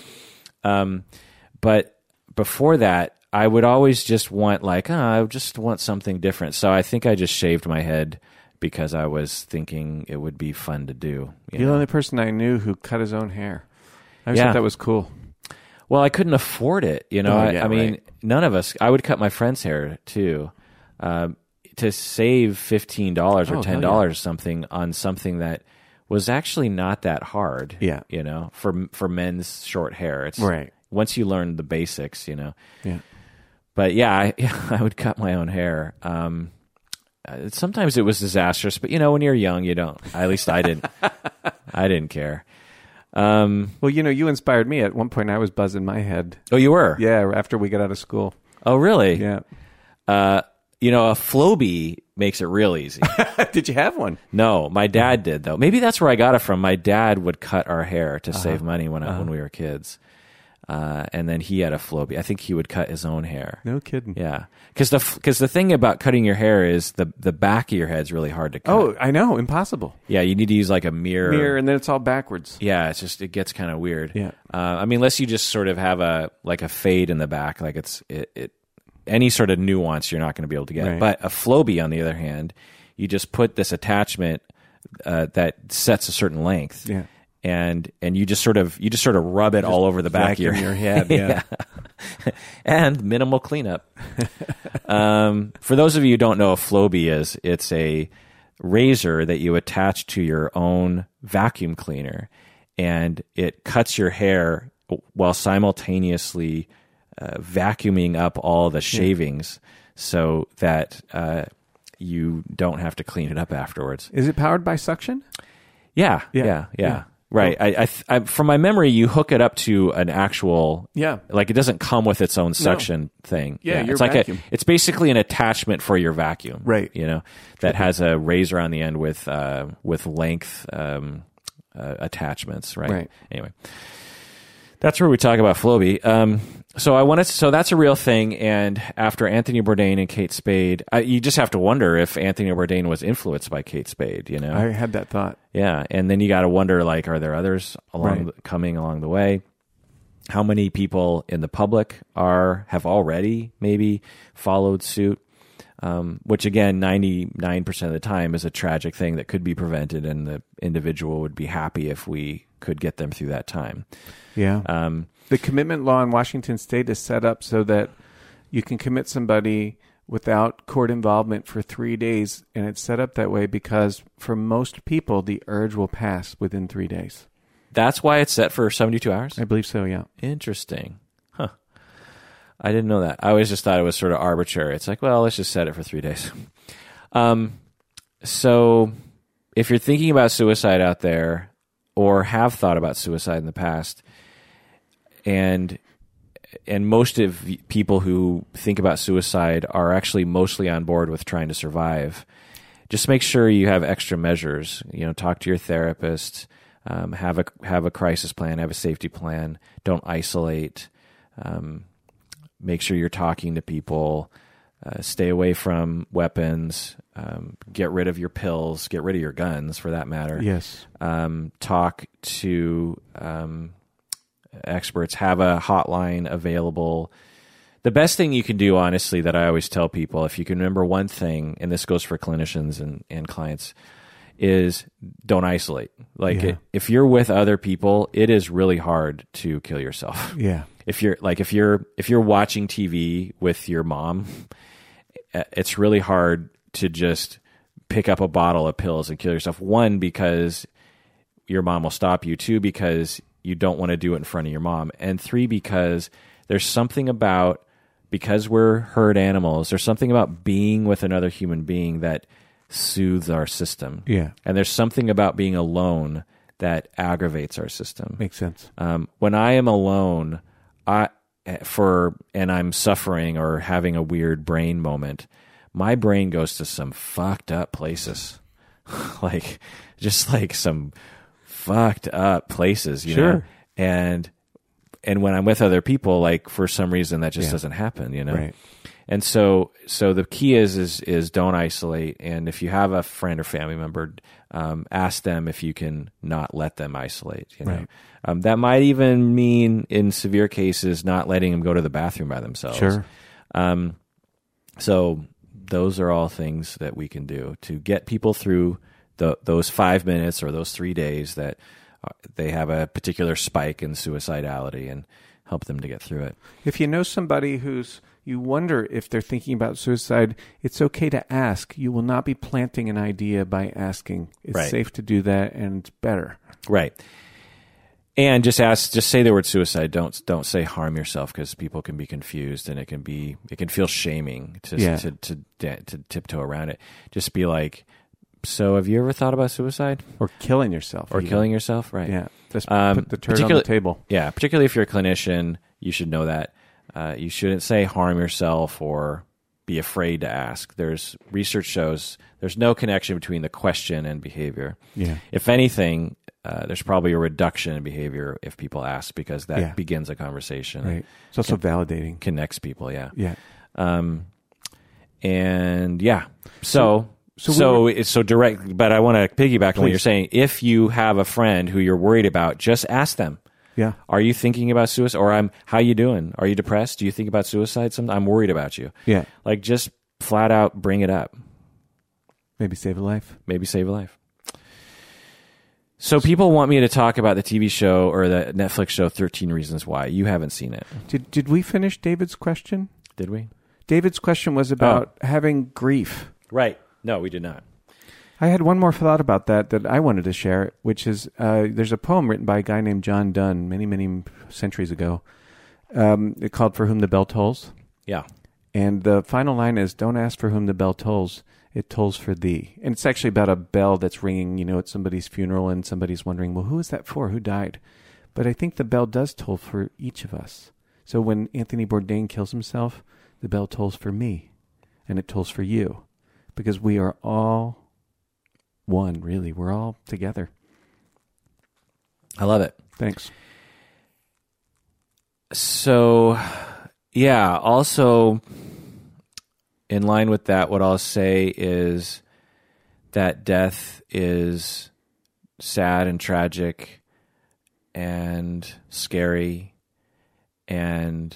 But before that, I would always just want I just want something different. So I think I just shaved my head because I was thinking it would be fun to do. You're the only person I knew who cut his own hair. I always thought that was cool. Well, I couldn't afford it, I mean, none of us. I would cut my friend's hair too, to save $15 or $10 something on something that was actually not that hard. Yeah, for men's short hair, it's right. Once you learn the basics, Yeah. But I would cut my own hair. Sometimes it was disastrous, but when you're young, you don't. At least I didn't. I didn't care. Well, you inspired me. At one point, I was buzzing my head. Oh, you were? Yeah, after we got out of school. Oh, really? Yeah. A Flowbee makes it real easy. Did you have one? No, my dad did, though. Maybe that's where I got it from. My dad would cut our hair to save money when we were kids. and then he had a Flowbee. I think he would cut his own hair. No kidding. Yeah, because the thing about cutting your hair is the back of your head's really hard to cut. Oh, I know, impossible. Yeah, you need to use like a mirror, And then it's all backwards. Yeah, it gets kind of weird. Yeah. I mean, unless you just sort of have a fade in the back, like it any sort of nuance you're not going to be able to get. Right. But a Flowbee, on the other hand, you just put this attachment that sets a certain length. Yeah. And you just sort of rub it all over the back of your head. Yeah. And minimal cleanup. For those of you who don't know what Flowbee is, it's a razor that you attach to your own vacuum cleaner, and it cuts your hair while simultaneously vacuuming up all the shavings so that you don't have to clean it up afterwards. Is it powered by suction? Yeah. Right. I from my memory, you hook it up to an actual. Yeah. Like it doesn't come with its own suction thing. Yeah, your it's like vacuum. it's basically an attachment for your vacuum. Right. You know, that has a razor on the end with length attachments. Right. Right. Anyway, that's where we talk about Flowbee. So that's a real thing. And after Anthony Bourdain and Kate Spade, you just have to wonder if Anthony Bourdain was influenced by Kate Spade. You know, I had that thought. Yeah, and then you got to wonder, like, are there others coming along the way? How many people in the public have already maybe followed suit? Which again, 99% of the time is a tragic thing that could be prevented, and the individual would be happy if we could get them through that time. Yeah. The commitment law in Washington State is set up so that you can commit somebody without court involvement for 3 days, and it's set up that way because for most people, the urge will pass within 3 days. That's why it's set for 72 hours? I believe so, yeah. Interesting. Huh. I didn't know that. I always just thought it was sort of arbitrary. It's like, well, let's just set it for 3 days. So if you're thinking about suicide out there or have thought about suicide in the past, and most of people who think about suicide are actually mostly on board with trying to survive, just make sure you have extra measures. You know, talk to your therapist, have a crisis plan, have a safety plan. Don't isolate. Make sure you're talking to people. Stay away from weapons. Get rid of your pills. Get rid of your guns, for that matter. Yes. Talk to experts. Have a hotline available. The best thing you can do, honestly, that I always tell people, if you can remember one thing, and this goes for clinicians and clients, is don't isolate. Like if you're with other people, it is really hard to kill yourself. Yeah. If you're watching TV with your mom, it's really hard to just pick up a bottle of pills and kill yourself. One, because your mom will stop you. Two, because you don't want to do it in front of your mom. And three, because there's something about, because we're herd animals, there's something about being with another human being that soothes our system. Yeah. And there's something about being alone that aggravates our system. Makes sense. When I am alone, and I'm suffering or having a weird brain moment, my brain goes to some fucked up places. like some fucked up places, you know? And when I'm with other people, like for some reason that just doesn't happen, you know? Right. And so the key is don't isolate. And if you have a friend or family member, ask them if you can not let them isolate, you know? Right. That might even mean, in severe cases, not letting them go to the bathroom by themselves. Sure. So those are all things that we can do to get people through those 5 minutes or those 3 days that they have a particular spike in suicidality, and help them to get through it. If you know somebody you wonder if they're thinking about suicide, it's okay to ask. You will not be planting an idea by asking. It's safe to do that, and it's better. Right. And just say the word suicide. Don't say harm yourself, because people can be confused, and it can feel shaming to tiptoe around it. Just be like, so have you ever thought about suicide? Or killing yourself. Killing yourself, right. Yeah. Just put the turd on the table. Yeah, particularly if you're a clinician, you should know that. You shouldn't say harm yourself or be afraid to ask. There's research shows there's no connection between the question and behavior. Yeah. If anything, there's probably a reduction in behavior if people ask, because that begins a conversation. Right. It's also validating. Connects people. Yeah. Yeah. And yeah. So it's so direct, but I want to piggyback on what you're saying. If you have a friend who you're worried about, just ask them. Yeah. Are you thinking about suicide? Or how you doing? Are you depressed? Do you think about suicide? I'm worried about you. Yeah. Like, just flat out bring it up. Maybe save a life. Maybe save a life. So people want me to talk about the TV show or the Netflix show 13 Reasons Why. You haven't seen it. Did we finish David's question? Did we? David's question was about having grief. Right. No, we did not. I had one more thought about that I wanted to share, which is there's a poem written by a guy named John Donne many, many centuries ago. It called For Whom the Bell Tolls. Yeah. And the final line is, don't ask for whom the bell tolls, it tolls for thee. And it's actually about a bell that's ringing, at somebody's funeral, and somebody's wondering, well, who is that for? Who died? But I think the bell does toll for each of us. So when Anthony Bourdain kills himself, the bell tolls for me, and it tolls for you, because we are all one, really. We're all together. I love it. Thanks. So, yeah, also in line with that, what I'll say is that death is sad and tragic and scary and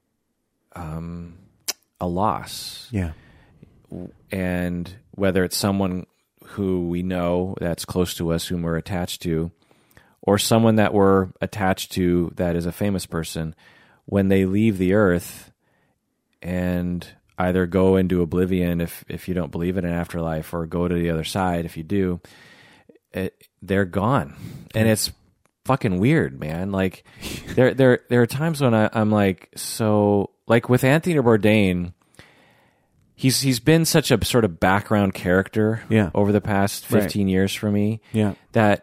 a loss. Yeah. And whether it's someone who we know that's close to us, whom we're attached to, or someone that we're attached to that is a famous person, when they leave the earth and either go into oblivion if you don't believe in an afterlife, or go to the other side if you do, they're gone. And it's fucking weird, man. Like there are times when I'm like, so like with Anthony Bourdain, he's been such a sort of background character over the past 15 years for me that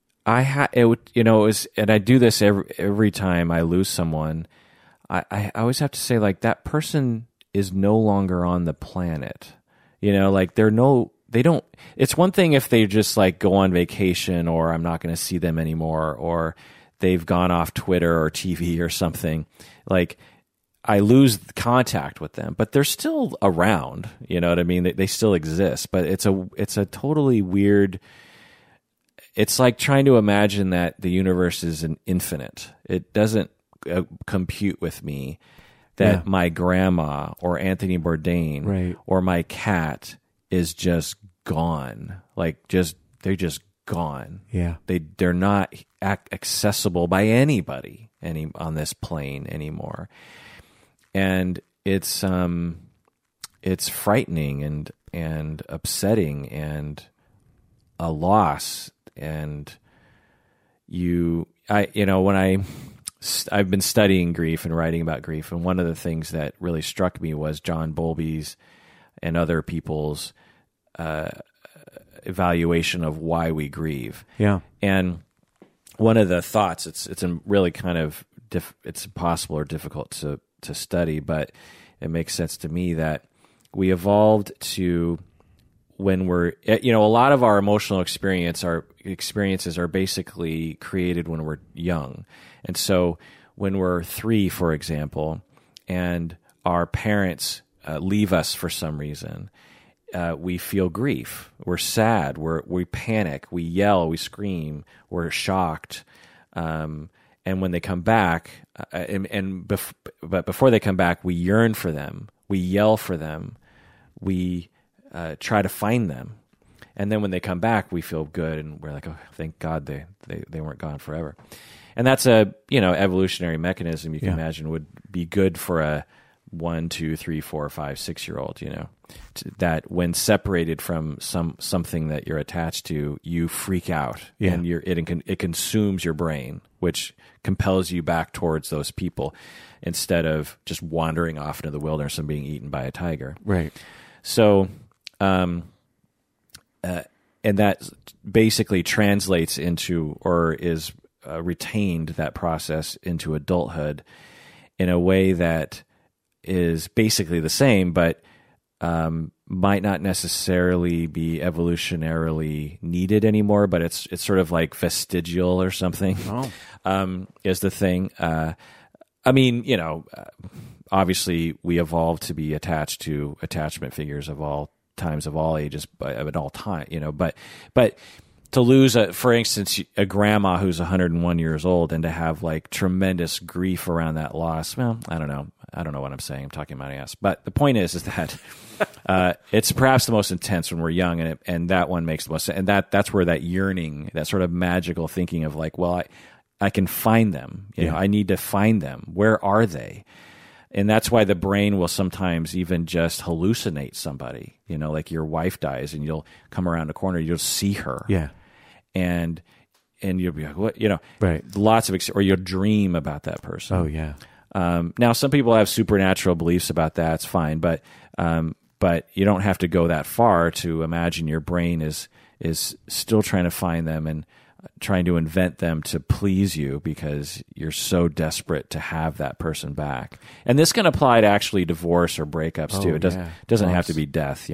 and I do this every time I lose someone. I always have to say, like, that person is no longer on the planet. Like they don't, it's one thing if they just like go on vacation, or I'm not going to see them anymore, or they've gone off Twitter or TV or something. Like, I lose contact with them, but they're still around. You know what I mean? They still exist, but it's a totally weird. It's like trying to imagine that the universe is an infinite. It doesn't compute with me that my grandma or Anthony Bourdain or my cat is just gone. Like, they're just gone. Yeah, they're not accessible by anybody on this plane anymore. And it's frightening and upsetting and a loss. And I've been studying grief and writing about grief, and one of the things that really struck me was John Bowlby's and other people's evaluation of why we grieve. Yeah, and one of the thoughts, it's really kind of it's impossible or difficult to study, but it makes sense to me that we evolved to, when we're, a lot of our emotional experiences are basically created when we're young. And so when we're 3, for example, and our parents leave us for some reason, we feel grief. We're sad. We panic. We yell. We scream. We're shocked. And when they come back, but before they come back, we yearn for them. We yell for them. We try to find them. And then when they come back, we feel good, and we're like, oh, thank God they weren't gone forever. And that's a evolutionary mechanism you can imagine would be good for a 1, 2, 3, 4, 5, 6-year-old. That when separated from something that you're attached to, you freak out, and it consumes your brain, which compels you back towards those people instead of just wandering off into the wilderness and being eaten by a tiger. Right. So, and that basically translates into, or is retained, that process into adulthood in a way that is basically the same, but might not necessarily be evolutionarily needed anymore, but it's sort of like vestigial or something. Is the thing. I mean, obviously we evolved to be attached to attachment figures of all times, of all ages, at all time, but to lose, for instance, a grandma who's 101 years old and to have like tremendous grief around that loss. Well, I don't know. I don't know what I'm saying. I'm talking my ass. But the point is that it's perhaps the most intense when we're young, and that one makes the most sense. And that's where that yearning, that sort of magical thinking of like, well, I can find them. I need to find them. Where are they? And that's why the brain will sometimes even just hallucinate somebody. Like your wife dies, and you'll come around the corner, you'll see her. Yeah. And you'll be like, what? Right. Lots of, or you'll dream about that person. Oh, yeah. Now, some people have supernatural beliefs about that. It's fine, but you don't have to go that far to imagine your brain is still trying to find them and trying to invent them to please you because you're so desperate to have that person back. And this can apply to actually divorce or breakups too. It doesn't have to be death,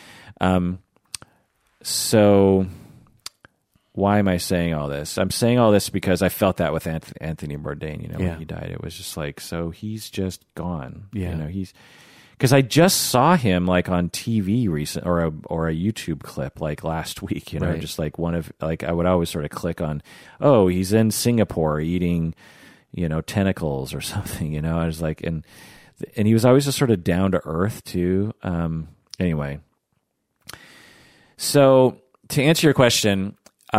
So why am I saying all this? I'm saying all this because I felt that with Anthony Bourdain, when he died. It was just like, so he's just gone. Yeah. Because I just saw him like on TV recent or a YouTube clip like last week, Right. just like one of, like I would always sort of click on, oh, he's in Singapore eating, tentacles or something, I was like, and he was always just sort of down to earth too. Anyway, so to answer your question,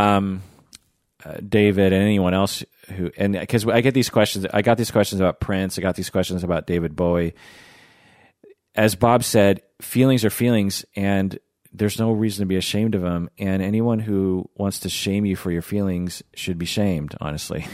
David and anyone else because I got these questions about Prince, I got these questions about David Bowie. As Bob said, feelings are feelings, and there's no reason to be ashamed of them. And anyone who wants to shame you for your feelings should be shamed, honestly.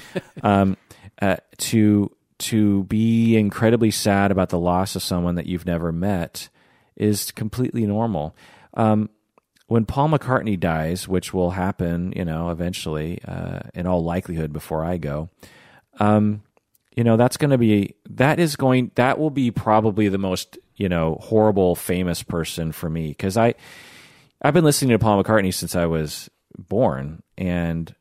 To be incredibly sad about the loss of someone that you've never met is completely normal. When Paul McCartney dies, which will happen, eventually, in all likelihood before I go, that will be probably the most, horrible, famous person for me. Cause I've been listening to Paul McCartney since I was born, and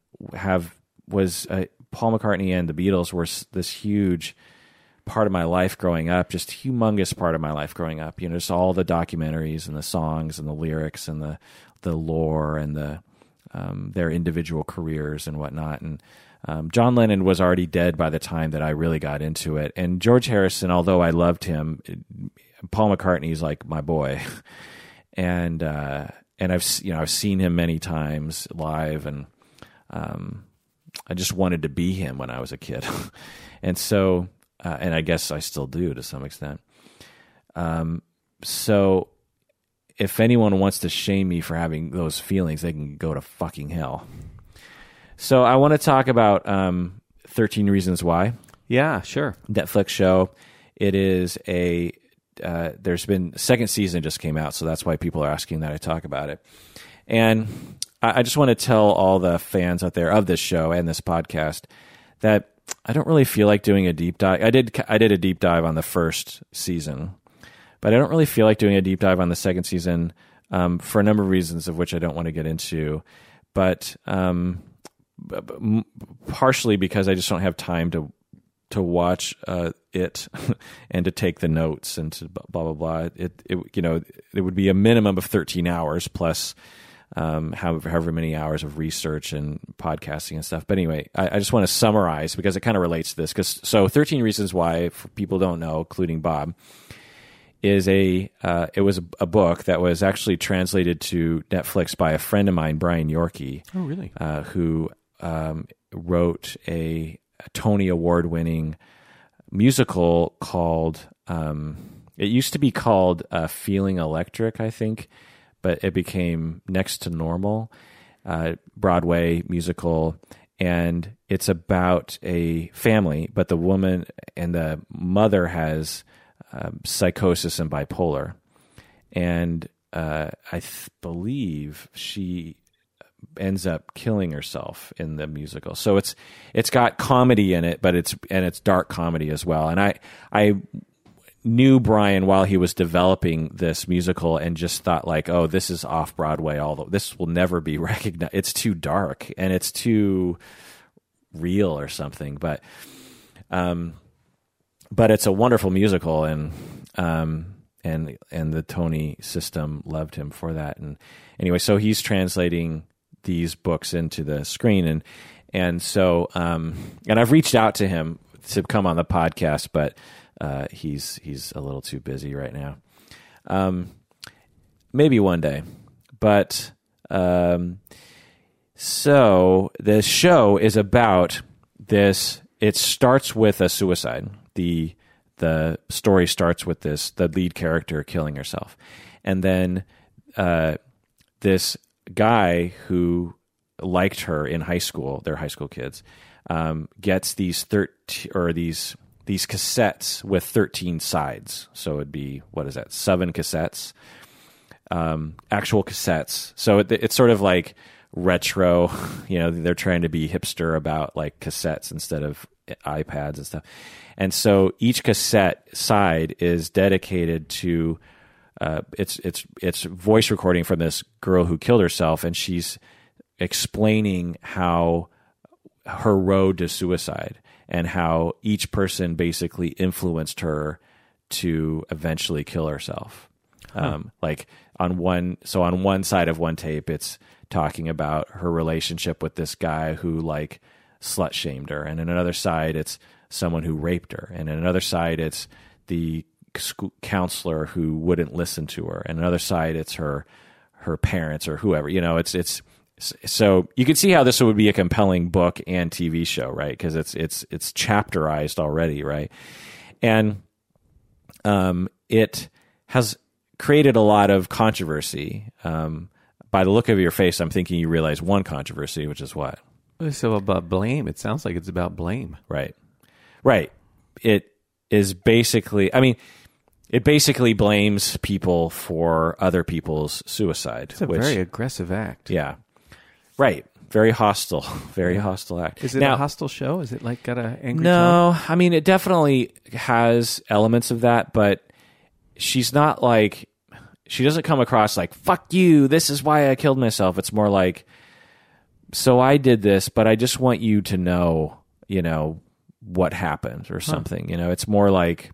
Paul McCartney and the Beatles were this huge part of my life growing up, just humongous part of my life growing up, just all the documentaries and the songs and the lyrics and the lore and their individual careers and whatnot. And, John Lennon was already dead by the time that I really got into it. And George Harrison, although I loved him, Paul McCartney is like my boy. And I've seen him many times live, and I just wanted to be him when I was a kid. And so, and I guess I still do to some extent. So if anyone wants to shame me for having those feelings, they can go to fucking hell. So I want to talk about 13 Reasons Why. Yeah, sure. Netflix show. It is there's been, second season just came out, so that's why people are asking that I talk about it. And I just want to tell all the fans out there of this show and this podcast that I don't really feel like doing a deep dive. I did a deep dive on the first season, but I don't really feel like doing a deep dive on the second season for a number of reasons, of which I don't want to get into. But partially because I just don't have time to watch it and to take the notes and to blah blah blah. It would be a minimum of 13 hours plus however many hours of research and podcasting and stuff. But anyway, I just want to summarize because it kind of relates to this. So 13 Reasons Why, if people don't know, including Bob, is it was a book that was actually translated to Netflix by a friend of mine, Brian Yorkie. Oh, really? Who wrote a Tony Award-winning musical called, it used to be called Feeling Electric, I think, but it became Next to Normal, Broadway musical, and it's about a family, but the woman and the mother has psychosis and bipolar, and I believe she ends up killing herself in the musical. So it's got comedy in it, but it's dark comedy as well. And I knew Brian while he was developing this musical and just thought like, oh, this is off Broadway. Although this will never be recognized. It's too dark and it's too real or something. But it's a wonderful musical, and the Tony system loved him for that. And anyway, so he's translating these books into the screen, and so I've reached out to him to come on the podcast, but he's a little too busy right now. Maybe one day, but so the show is about this. It starts with a suicide. The story starts with the lead character killing herself, and then this guy who liked her in high school, they're high school kids, gets these cassettes with 13 sides. So it'd be, what is that, 7 cassettes, actual cassettes. So it's sort of like retro, they're trying to be hipster about like cassettes instead of iPads and stuff. And so each cassette side is dedicated to it's voice recording from this girl who killed herself, and she's explaining how her road to suicide and how each person basically influenced her to eventually kill herself. Like on one side of one tape, it's talking about her relationship with this guy who like slut shamed her, and in another side, it's someone who raped her, and in another side, it's the counselor who wouldn't listen to her, and another side, it's her parents or whoever. It's so you can see how this would be a compelling book and TV show, right? Because it's chapterized already, right? And it has created a lot of controversy. By the look of your face, I'm thinking you realize one controversy, which is what? So about blame. It sounds like it's about blame. Right. It is basically, it basically blames people for other people's suicide. It's a very aggressive act. Yeah. Right. Very hostile. Very hostile act. Is it a hostile show? Is it like got an angry No. tone? It definitely has elements of that, but she's not like, she doesn't come across like, fuck you, this is why I killed myself. It's more like, so I did this, but I just want you to know, what happened or something. It's more like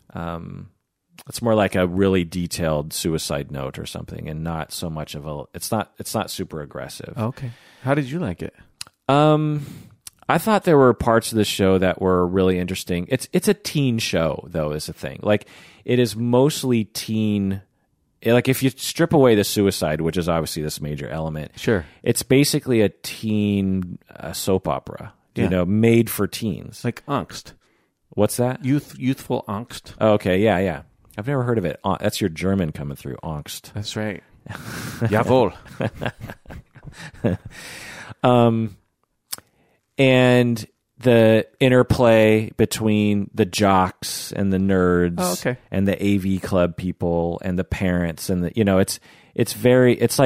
a really detailed suicide note or something, and not so much of a. It's not super aggressive. Okay. How did you like it? I thought there were parts of the show that were really interesting. It's a teen show though, is the thing. Like it is mostly teen. Like if you strip away the suicide, which is obviously this major element, sure, it's basically a teen soap opera, made for teens, like angst. What's that? Youthful angst. Oh, okay, yeah. I've never heard of it. That's your German coming through, angst. That's right. Jawohl. And the interplay between the jocks and the nerds and the AV club people and the parents and it's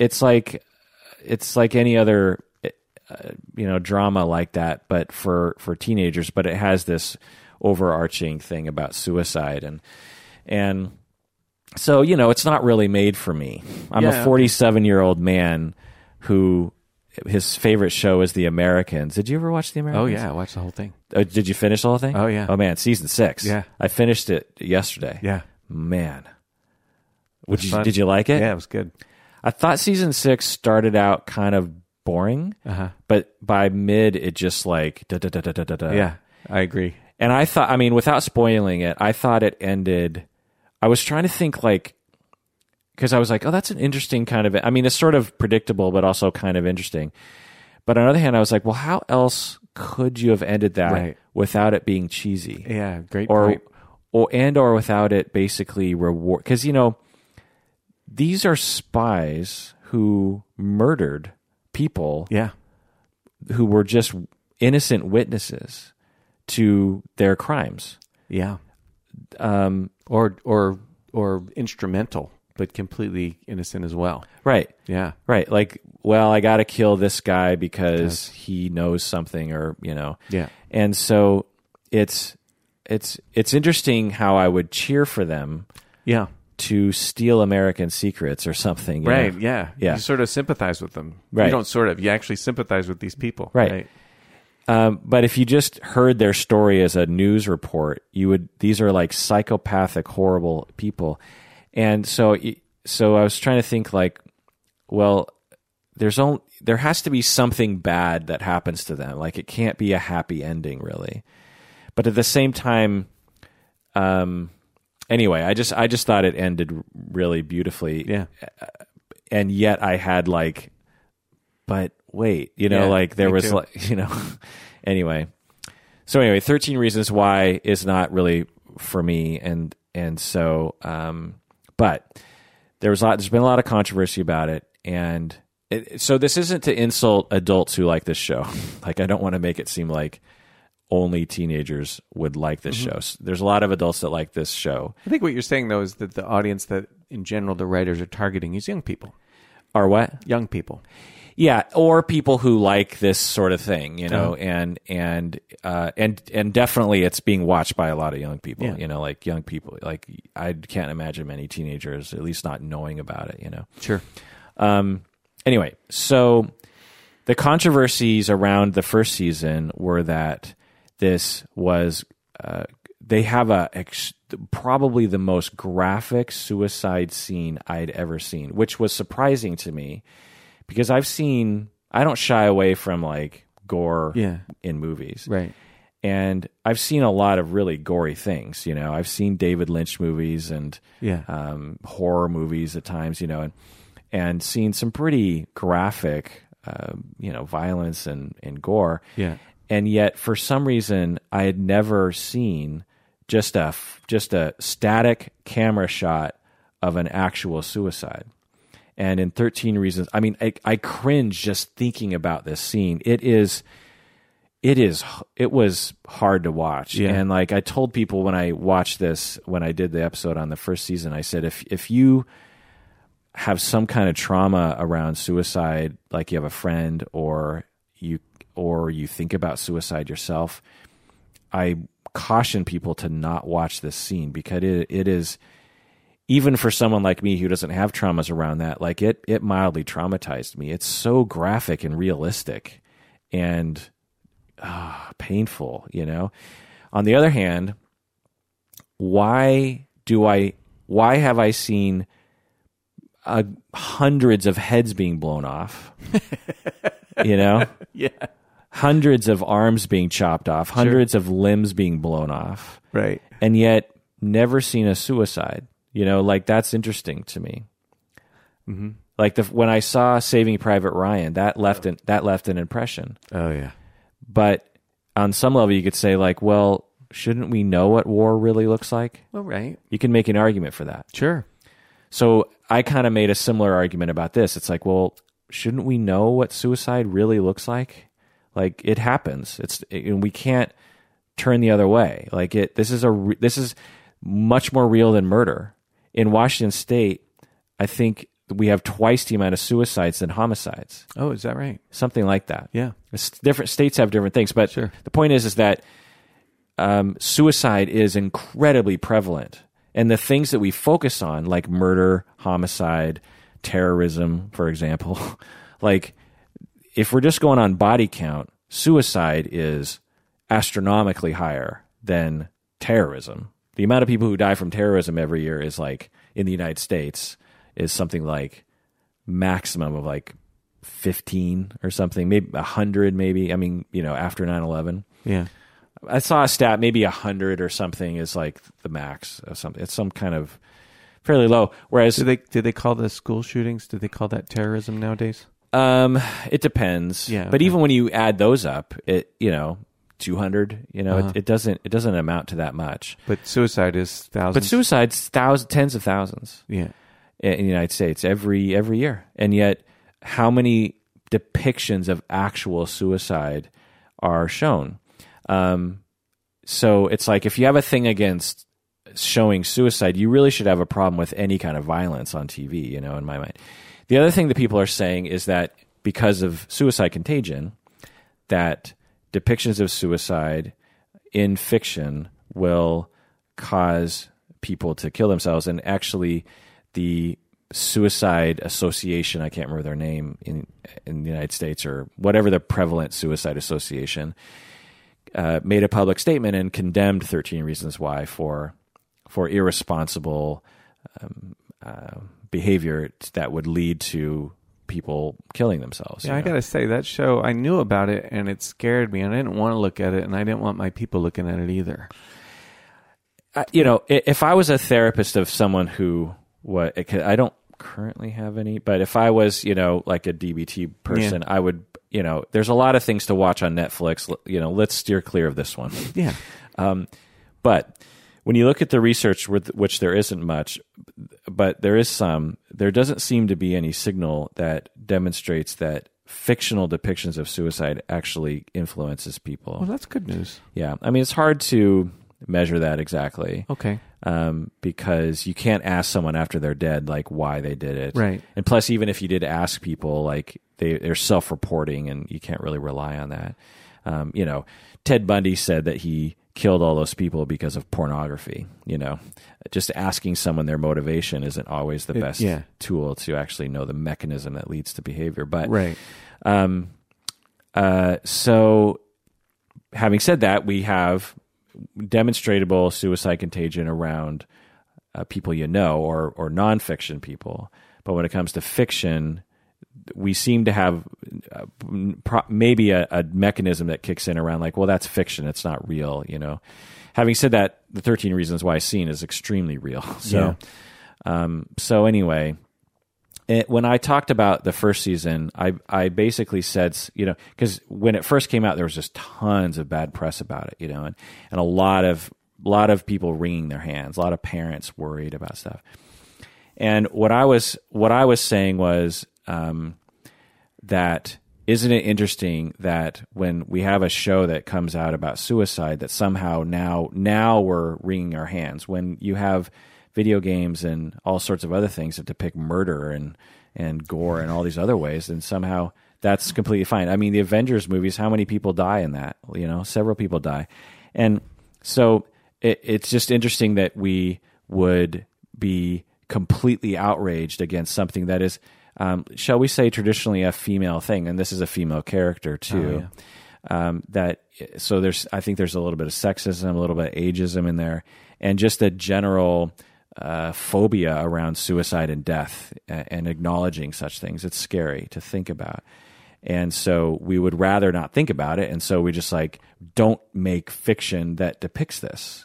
like any other drama like that, but for teenagers, but it has this overarching thing about suicide and so it's not really made for me. I'm a 47-year-old man who his favorite show is The Americans. Did you ever watch The Americans? Oh, yeah. I watched the whole thing. Did you finish the whole thing? Oh, yeah. Oh, man. Season 6. Yeah. I finished it yesterday. Yeah. Man. Did you like it? Yeah, it was good. I thought season 6 started out kind of boring, but by mid, it just like da-da-da-da-da-da. Yeah, I agree. And I thought, without spoiling it, I thought it ended... I was trying to think like... Because I was like, oh, that's an interesting kind of... it's sort of predictable, but also kind of interesting. But on the other hand, I was like, well, how else could you have ended that without it being cheesy? Yeah, great point. Or without it basically reward... Because, these are spies who murdered people who were just innocent witnesses to their crimes. Yeah. Or instrumental, but completely innocent as well. Right. Yeah. Right. Like, well, I got to kill this guy because he knows something or, Yeah. And so it's it's interesting how I would cheer for them Yeah. to steal American secrets or something. you Right. know? Yeah. Yeah. You sort of sympathize with them. Right. You don't sort of. You actually sympathize with these people. Right. But if you just heard their story as a news report, these are like psychopathic, horrible people. And so I was trying to think like, well, there has to be something bad that happens to them. Like it can't be a happy ending really. But at the same time, anyway, I just thought it ended really beautifully. Yeah. And yet I had like, but wait, Yeah, like there me was too. like, anyway. So anyway, 13 Reasons Why is not really for me. And so, but there's been a lot of controversy about it. And so this isn't to insult adults who like this show. Like, I don't want to make it seem like only teenagers would like this show. There's a lot of adults that like this show. I think what you're saying, though, is that the audience that, in general, the writers are targeting is young people. Are what? Young people. Yeah, or people who like this sort of thing, and definitely it's being watched by a lot of young people, Yeah. like young people. Like I can't imagine many teenagers, at least not knowing about it, Sure. Anyway, so the controversies around the first season were that this was they have probably the most graphic suicide scene I'd ever seen, which was surprising to me. Because I don't shy away from like gore in movies. Right. And I've seen a lot of really gory things, I've seen David Lynch movies and horror movies at times, and seen some pretty graphic, violence and gore. Yeah. And yet for some reason I had never seen just a static camera shot of an actual suicide. And in 13 Reasons, I mean, I cringe just thinking about this scene. It was hard to watch. Yeah. And like I told people when I watched this, when I did the episode on the first season, I said, if you have some kind of trauma around suicide, like you have a friend or you think about suicide yourself, I caution people to not watch this scene because it is, even for someone like me who doesn't have traumas around that, like it mildly traumatized me. It's so graphic and realistic and painful, On the other hand, why have I seen hundreds of heads being blown off? Yeah. Hundreds of arms being chopped off, hundreds of limbs being blown off. Right. And yet never seen a suicide. Like that's interesting to me. Mm-hmm. Like when I saw Saving Private Ryan, that left an impression. Oh yeah. But on some level, you could say like, well, shouldn't we know what war really looks like? Well, right. You can make an argument for that. Sure. So I kind of made a similar argument about this. It's like, well, shouldn't we know what suicide really looks like? Like it happens. And we can't turn the other way. Like this is much more real than murder. In Washington State, I think we have twice the amount of suicides than homicides. Oh, is that right? Something like that. Yeah. Different states have different things, but Sure. The point is that suicide is incredibly prevalent, and the things that we focus on, like murder, homicide, terrorism, for example, like if we're just going on body count, suicide is astronomically higher than terrorism. The amount of people who die from terrorism every year is like, in the United States, is something like maximum of like 15 or something, maybe 100 maybe. I mean, after 9/11. Yeah. I saw a stat, maybe 100 or something is like the max of something. It's some kind of fairly low. Whereas Do they call the school shootings? Do they call that terrorism nowadays? it depends. Yeah, But okay. even when you add those up, 200, it doesn't amount to that much. But suicide is thousands. But suicide's tens of thousands Yeah. in the United States every year. And yet how many depictions of actual suicide are shown? So it's like if you have a thing against showing suicide, you really should have a problem with any kind of violence on TV, in my mind. The other thing that people are saying is that because of suicide contagion, that depictions of suicide in fiction will cause people to kill themselves. And actually, the Suicide Association, I can't remember their name in the United States, or whatever the prevalent suicide association, made a public statement and condemned 13 Reasons Why for irresponsible behavior that would lead to people killing themselves. Yeah, I got to say, that show, I knew about it and it scared me, and I didn't want to look at it, and I didn't want my people looking at it either. If I was a therapist of someone who, I don't currently have any, but if I was, like a DBT person, I would, there's a lot of things to watch on Netflix. Let's steer clear of this one. Yeah. But when you look at the research, which there isn't much, but there is some, there doesn't seem to be any signal that demonstrates that fictional depictions of suicide actually influences people. Well, that's good news. Yeah. I mean, it's hard to measure that exactly. Okay. Because you can't ask someone after they're dead, like, why they did it. Right. And plus, even if you did ask people, like, they're self-reporting, and you can't really rely on that. Ted Bundy said that he killed all those people because of pornography. Just asking someone their motivation isn't always the best tool to actually know the mechanism that leads to behavior. But right. So having said that, we have demonstrable suicide contagion around people or nonfiction people. But when it comes to fiction, we seem to have maybe a mechanism that kicks in around, like, well, that's fiction, it's not real. Having said that, the 13 Reasons Why scene is extremely real. So, so anyway, when I talked about the first season, I basically said, because when it first came out, there was just tons of bad press about it, and a lot of people wringing their hands, a lot of parents worried about stuff. And what I was saying was that, isn't it interesting that when we have a show that comes out about suicide, that somehow now we're wringing our hands, when you have video games and all sorts of other things that depict murder and gore and all these other ways, and somehow that's completely fine. I mean, the Avengers movies, how many people die in that? Several people die. And so it's just interesting that we would be completely outraged against something that is, shall we say, traditionally a female thing, and this is a female character too. Oh, yeah. I think there's a little bit of sexism, a little bit of ageism in there, and just a general phobia around suicide and death, and acknowledging such things. It's scary to think about. And so we would rather not think about it. And so we just don't make fiction that depicts this,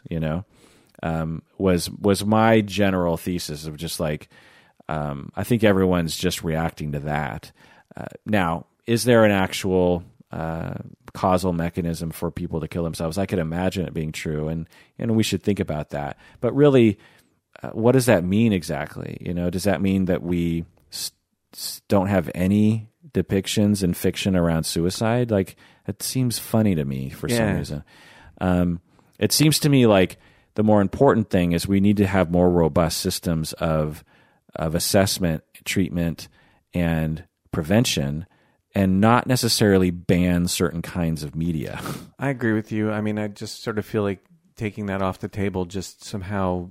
was my general thesis of just I think everyone's just reacting to that. Now, is there an actual causal mechanism for people to kill themselves? I could imagine it being true, and we should think about that. But really, what does that mean exactly? Does that mean that we don't have any depictions in fiction around suicide? It seems funny to me for some reason. It seems to me like the more important thing is we need to have more robust systems of assessment, treatment, and prevention, and not necessarily ban certain kinds of media. I agree with you. I mean, I just sort of feel like taking that off the table just somehow,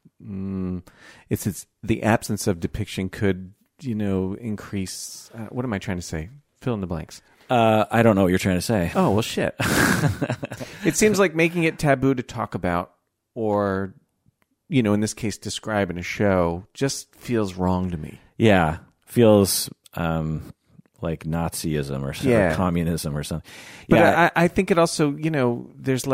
it's the absence of depiction could, increase. What am I trying to say? Fill in the blanks. I don't know what you're trying to say. Oh, well, shit. It seems like making it taboo to talk about, or, in this case, describe in a show, just feels wrong to me. Yeah. Feels like Nazism or communism or something. But I think it also, there's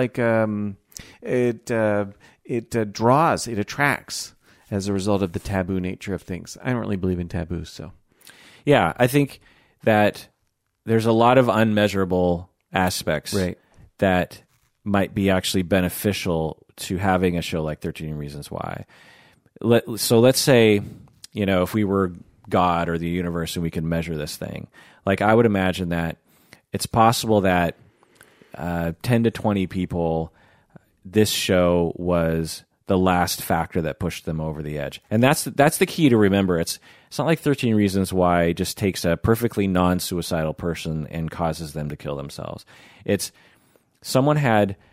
it draws, it attracts as a result of the taboo nature of things. I don't really believe in taboos, so. Yeah, I think that there's a lot of unmeasurable aspects that might be actually beneficial to having a show like 13 Reasons Why. So let's say, if we were God or the universe and we could measure this thing, I would imagine that it's possible that 10 to 20 people, this show was the last factor that pushed them over the edge. And that's the key to remember. It's not like 13 Reasons Why just takes a perfectly non-suicidal person and causes them to kill themselves. It's someone had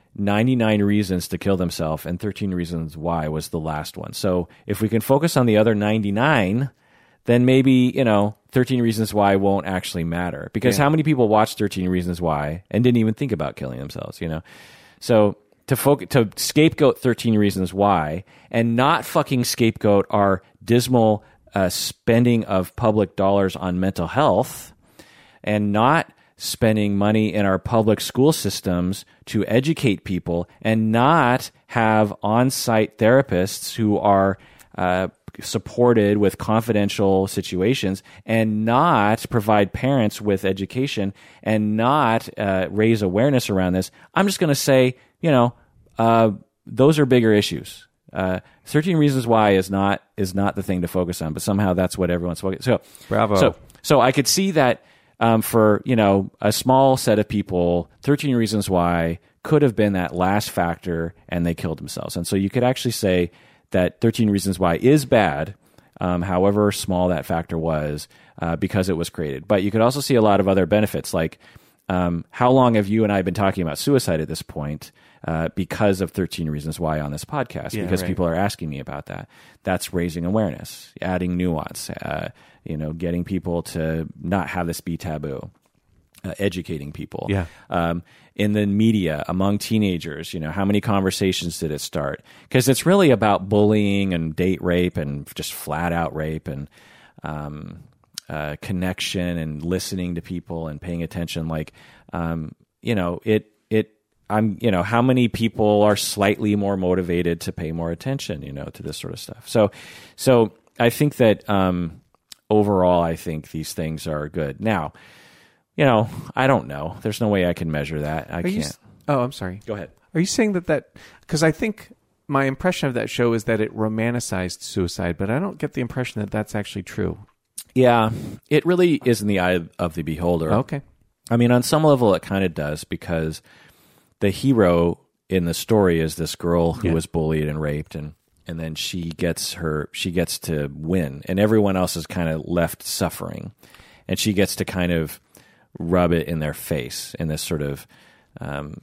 99 Reasons to Kill Themselves, and 13 Reasons Why was the last one. So if we can focus on the other 99, then maybe, 13 Reasons Why won't actually matter. Because how many people watched 13 Reasons Why and didn't even think about killing themselves, So to scapegoat 13 Reasons Why and not fucking scapegoat our dismal spending of public dollars on mental health and not spending money in our public school systems to educate people and not have on-site therapists who are supported with confidential situations and not provide parents with education and not raise awareness around this. I'm just going to say, those are bigger issues. 13 Reasons Why is not the thing to focus on, but somehow that's what everyone's focusing. So, bravo. So I could see that for a small set of people, 13 Reasons Why could have been that last factor, and they killed themselves. And so you could actually say that 13 Reasons Why is bad, however small that factor was, because it was created. But you could also see a lot of other benefits, like how long have you and I been talking about suicide at this point? Because of 13 Reasons Why on this podcast, because people are asking me about that. That's raising awareness, adding nuance, getting people to not have this be taboo, educating people. In the media, among teenagers, how many conversations did it start? Because it's really about bullying and date rape and just flat out rape and connection and listening to people and paying attention. How many people are slightly more motivated to pay more attention, to this sort of stuff. So I think that overall, I think these things are good. Now, I don't know. There's no way I can measure that. I can't. I'm sorry. Go ahead. Are you saying that because I think my impression of that show is that it romanticized suicide, but I don't get the impression that that's actually true. Yeah, it really is in the eye of the beholder. Okay. I mean, on some level, it kind of does, because the hero in the story is this girl who was bullied and raped, and then she gets to win, and everyone else is kind of left suffering, and she gets to kind of rub it in their face in this sort of, what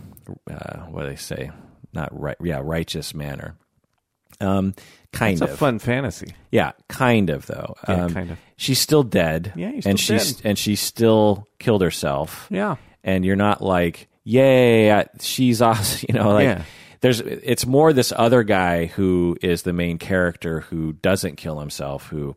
do they say? Righteous manner. Kind of. It's a fun fantasy. Yeah, kind of though. Kind of. She's still dead. Yeah, she still killed herself. Yeah. And you're not like, yay, she's awesome. It's more this other guy who is the main character who doesn't kill himself, who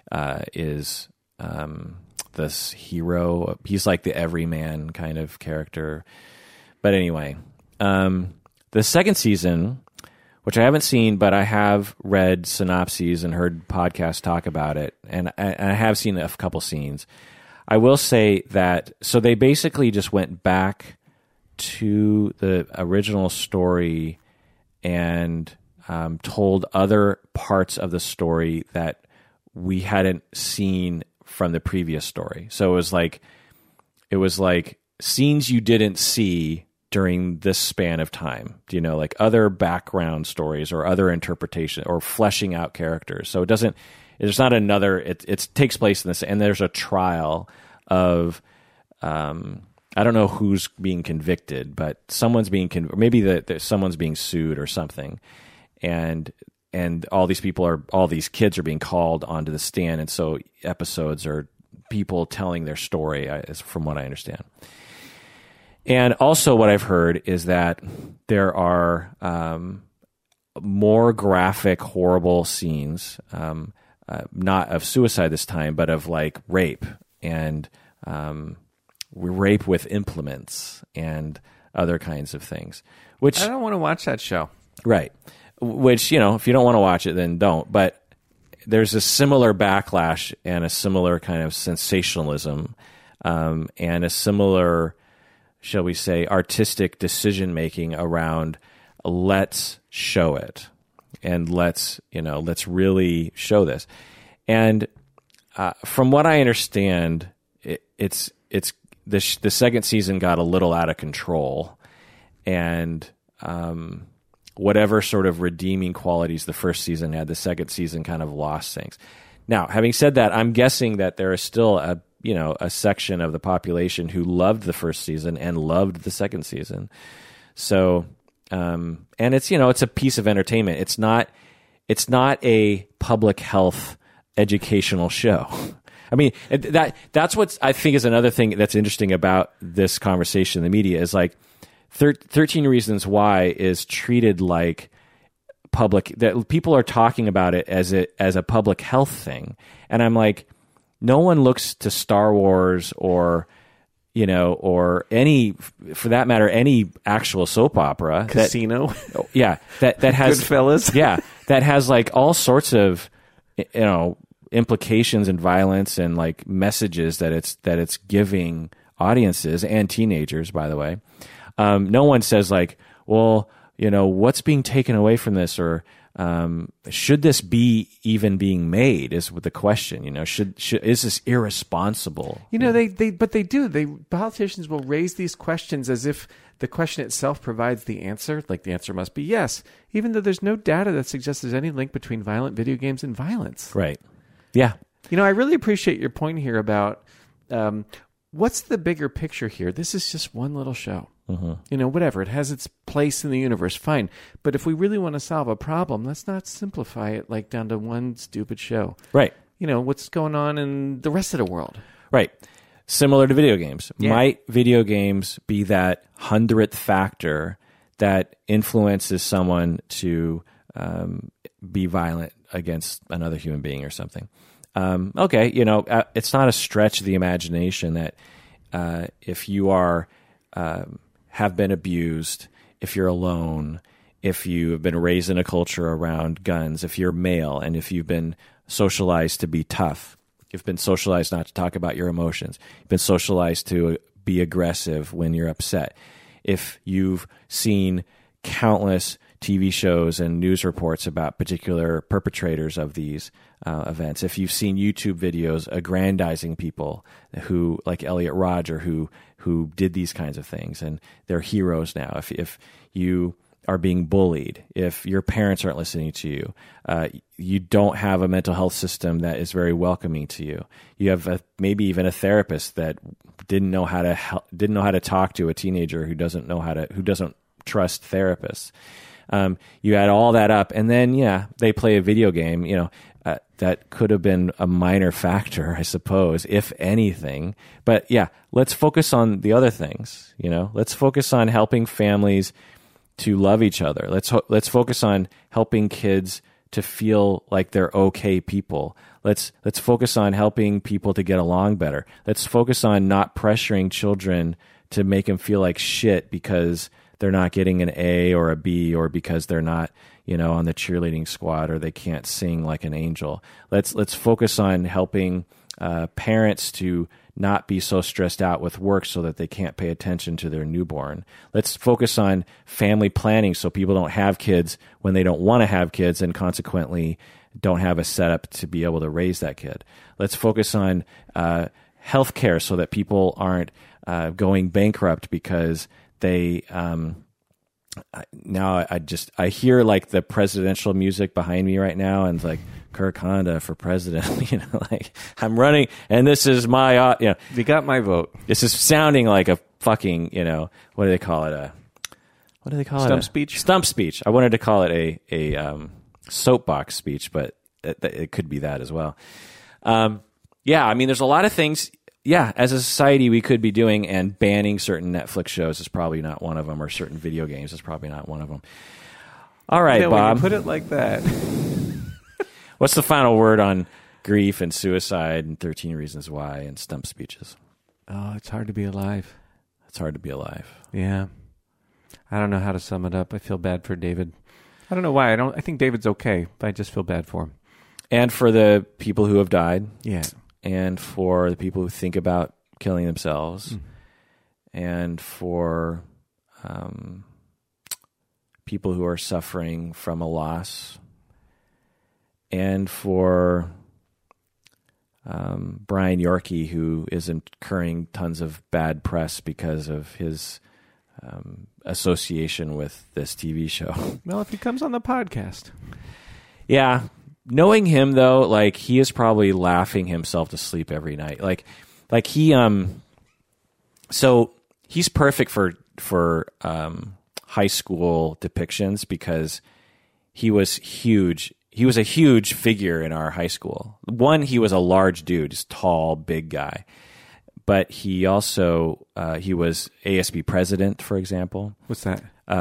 is this hero. He's like the everyman kind of character. But anyway, the second season, which I haven't seen, but I have read synopses and heard podcasts talk about it, and I have seen a couple scenes. I will say that, so they basically just went back to the original story and told other parts of the story that we hadn't seen from the previous story. So it was like scenes you didn't see during this span of time, like other background stories or other interpretation or fleshing out characters. So there's not another, it takes place in this, and there's a trial of, I don't know who's being convicted, but someone's being, maybe someone's being sued or something. And all these kids are being called onto the stand. And so episodes are people telling their story, from what I understand. And also what I've heard is that there are more graphic, horrible scenes, not of suicide this time, but of like rape and rape with implements and other kinds of things. Which I don't want to watch that show. Right. Which, if you don't want to watch it, then don't. But there's a similar backlash and a similar kind of sensationalism and a similar, shall we say, artistic decision-making around let's show it and let's really show this. And from what I understand, it's the second season got a little out of control, and whatever sort of redeeming qualities the first season had, the second season kind of lost things. Now, having said that, I'm guessing that there is still a section of the population who loved the first season and loved the second season. So, and it's, it's a piece of entertainment. It's not a public health educational show. I mean, that's what I think is another thing that's interesting about this conversation in the media is like 13 Reasons Why is treated like public, that people are talking about it as a public health thing. And I'm like, no one looks to Star Wars or any, for that matter, any actual soap opera. Casino. That has Goodfellas. Yeah. That has like all sorts of, implications and violence and like messages that it's giving audiences and teenagers, by the way. No one says like, well, what's being taken away from this, or should this be even being made is the question. Should is this irresponsible? Politicians will raise these questions as if the question itself provides the answer. Like the answer must be yes, even though there's no data that suggests there's any link between violent video games and violence. Right. Yeah. I really appreciate your point here about what's the bigger picture here. This is just one little show. Mm-hmm. Whatever. It has its place in the universe. Fine. But if we really want to solve a problem, let's not simplify it like down to one stupid show. Right. What's going on in the rest of the world. Right. Similar to video games. Yeah. Might video games be that 100th factor that influences someone to be violent against another human being or something? Okay, it's not a stretch of the imagination that if you are have been abused, if you're alone, if you have been raised in a culture around guns, if you're male, and if you've been socialized to be tough, you've been socialized not to talk about your emotions, you've been socialized to be aggressive when you're upset, if you've seen countless TV shows and news reports about particular perpetrators of these events, if you've seen YouTube videos aggrandizing people who, like Elliot Rodger, who did these kinds of things, and they're heroes now. If you are being bullied, if your parents aren't listening to you, you don't have a mental health system that is very welcoming to you. You have maybe even a therapist that didn't know how to talk to a teenager who doesn't trust therapists. You add all that up, and then they play a video game. That could have been a minor factor, I suppose, if anything. But let's focus on the other things. Let's focus on helping families to love each other. Let's focus on helping kids to feel like they're okay people. Let's focus on helping people to get along better. Let's focus on not pressuring children to make them feel like shit because they're not getting an A or a B, or because they're not, on the cheerleading squad, or they can't sing like an angel. Let's focus on helping parents to not be so stressed out with work so that they can't pay attention to their newborn. Let's focus on family planning so people don't have kids when they don't want to have kids, and consequently don't have a setup to be able to raise that kid. Let's focus on healthcare so that people aren't going bankrupt because they now I hear like the presidential music behind me right now, and it's like Kirk Honda for president. Like I'm running, and this is my you got my vote. This is sounding like a fucking what do they call it? Stump speech. Stump speech. I wanted to call it a soapbox speech, but it could be that as well. I mean, there's a lot of things. As a society we could be doing, and banning certain Netflix shows is probably not one of them, or certain video games is probably not one of them. All right, Bob. When you put it like that. What's the final word on grief and suicide and 13 Reasons Why and stump speeches? Oh, it's hard to be alive. It's hard to be alive. Yeah. I don't know how to sum it up. I feel bad for David. I don't know why. I think David's okay, but I just feel bad for him. And for the people who have died. Yeah. And for the people who think about killing themselves, and for people who are suffering from a loss, and for Brian Yorkie, who is incurring tons of bad press because of his association with this TV show. Well, if he comes on the podcast. Yeah. Knowing him though, like he is probably laughing himself to sleep every night. Like he so he's perfect for high school depictions because he was huge. He was a huge figure in our high school. One, he was a large dude, just tall, big guy. But he also he was ASB president, for example. What's that?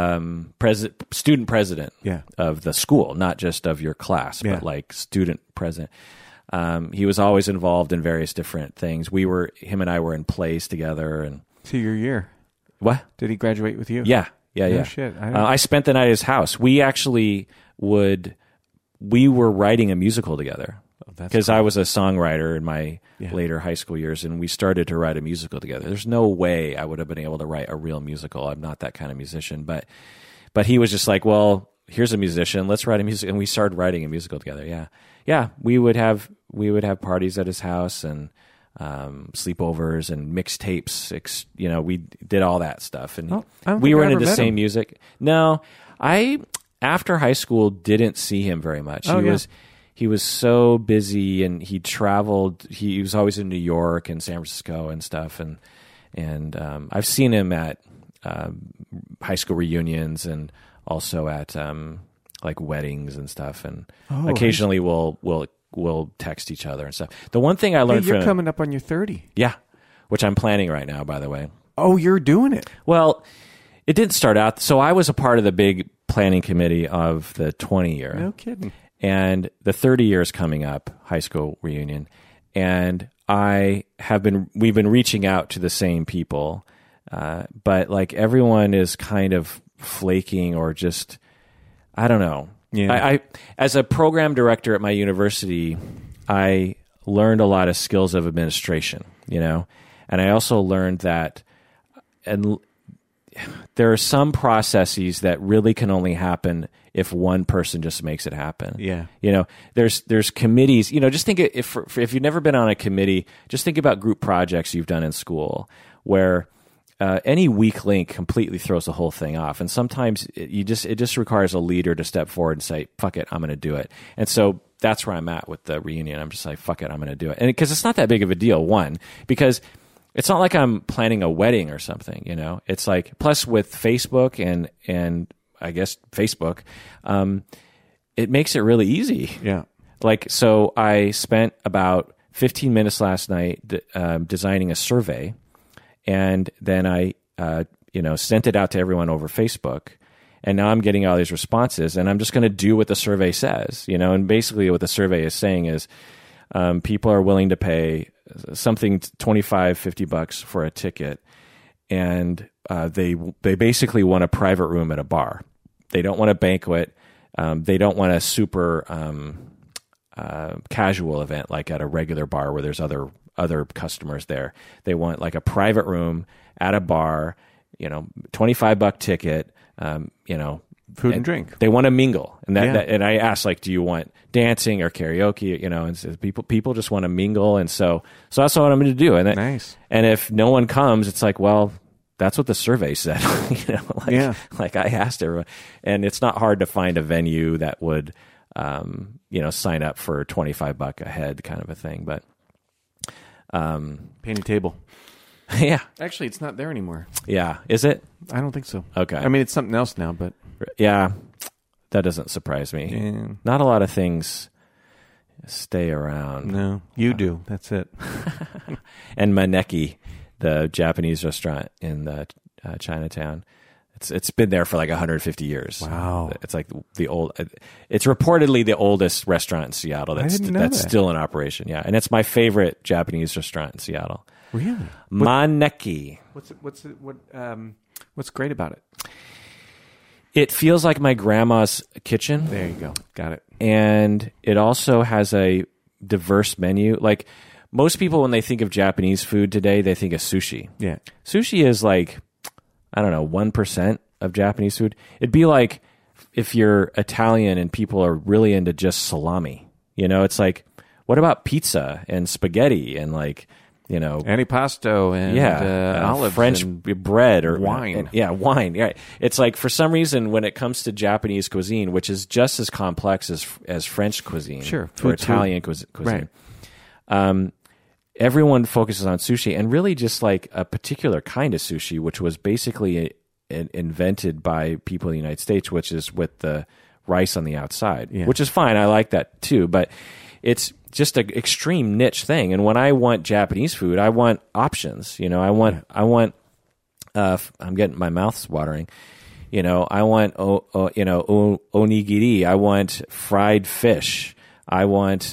Student president of the school, not just of your class, Yeah. but like student president. He was always involved in various different things. Him and I were in plays together. And To your year. what? Did he graduate with you? Yeah. No shit. I spent the night at his house. We actually we were writing a musical together. Because I was a songwriter in my later high school years, and we started to write a musical together. There's no way I would have been able to write a real musical. I'm not that kind of musician, but he was just like, well, here's a musician. Let's write a musical, and we started writing a musical together. Yeah. We would have parties at his house and sleepovers and mixtapes. We did all that stuff, and we were into the same music. No, I after high school didn't see him very much. He was so busy, and he traveled. He was always in New York and San Francisco and stuff. And I've seen him at high school reunions and also at like weddings and stuff. And occasionally we'll text each other and stuff. The one thing I learned you're from coming up on your 30. Yeah, which I'm planning right now, by the way. Oh, you're doing it. Well, it didn't start out. So I was a part of the big planning committee of the 20 year. No kidding. And the 30 years coming up, high school reunion, and we've been reaching out to the same people, but like everyone is kind of flaking or just, I don't know. Yeah. I as a program director at my university, I learned a lot of skills of administration, and I also learned that, and there are some processes that really can only happen if one person just makes it happen. Yeah. There's committees, just think if you've never been on a committee, just think about group projects you've done in school where any weak link completely throws the whole thing off. And sometimes it just requires a leader to step forward and say, fuck it, I'm going to do it. And so that's where I'm at with the reunion. I'm just like, fuck it, I'm going to do it. And because it's not that big of a deal, one, because it's not like I'm planning a wedding or something, It's like, plus with Facebook and I guess Facebook, it makes it really easy. Yeah. Like, so I spent about 15 minutes last night designing a survey, and then I, sent it out to everyone over Facebook, and now I'm getting all these responses, and I'm just going to do what the survey says, and basically what the survey is saying is people are willing to pay something $25-$50 for a ticket, and they basically want a private room at a bar. They don't want a banquet. They don't want a super casual event like at a regular bar where there's other customers there. They want like a private room at a bar, $25 ticket, Food and drink. They want to mingle, and and I asked, like, do you want dancing or karaoke? And so people just want to mingle, and so that's what I'm going to do. And nice. And if no one comes, it's like, well, that's what the survey said. Like I asked everyone, and it's not hard to find a venue that would, sign up for $25 a head, kind of a thing. But painting table. Yeah, actually, it's not there anymore. Yeah, is it? I don't think so. Okay, I mean, it's something else now, but yeah, that doesn't surprise me. Yeah. Not a lot of things stay around. No, you do. That's it. And Maneki, the Japanese restaurant in Chinatown, it's been there for like 150 years. Wow, it's like it's reportedly the oldest restaurant in Seattle that's still in operation. Yeah, and it's my favorite Japanese restaurant in Seattle. Really? Maneki. What's great about it? It feels like my grandma's kitchen. There you go. Got it. And it also has a diverse menu. Like most people, when they think of Japanese food today, they think of sushi. Yeah. Sushi is like, I don't know, 1% of Japanese food. It'd be like if you're Italian and people are really into just salami. It's like, what about pizza and spaghetti and like, antipasto and olives, French and bread or wine. Wine. Yeah, it's like for some reason when it comes to Japanese cuisine, which is just as complex as French cuisine, sure, or Italian cuisine, right. Everyone focuses on sushi and really just like a particular kind of sushi, which was basically invented by people in the United States, which is with the rice on the outside, Yeah. which is fine. I like that too, but it's just an extreme niche thing. And when I want Japanese food, I want options. I want. I'm getting my mouth's watering. I want onigiri. I want fried fish. I want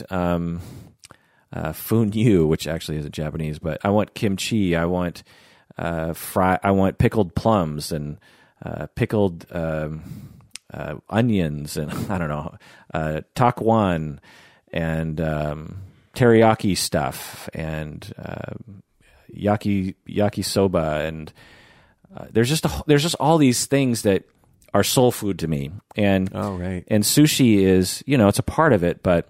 funyu, which actually isn't Japanese, but I want kimchi. I want I want pickled plums and pickled onions, and I don't know, takwan and teriyaki stuff and yakisoba, and there's just all these things that are soul food to me. And and sushi is, it's a part of it, but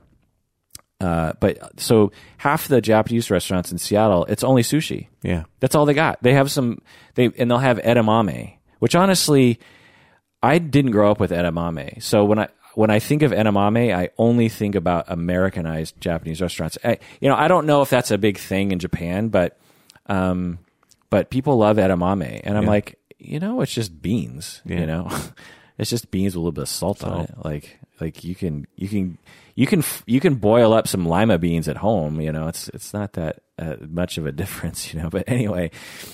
so half the Japanese restaurants in Seattle, it's only sushi. Yeah. That's all they got. They have and they'll have edamame, which honestly, I didn't grow up with edamame. So when I think of edamame, I only think about Americanized Japanese restaurants. I don't know if that's a big thing in Japan, but people love edamame, and I'm like, it's just beans. It's just beans with a little bit of salt on it. Like you can boil up some lima beans at home. It's not that much of a difference. But anyway,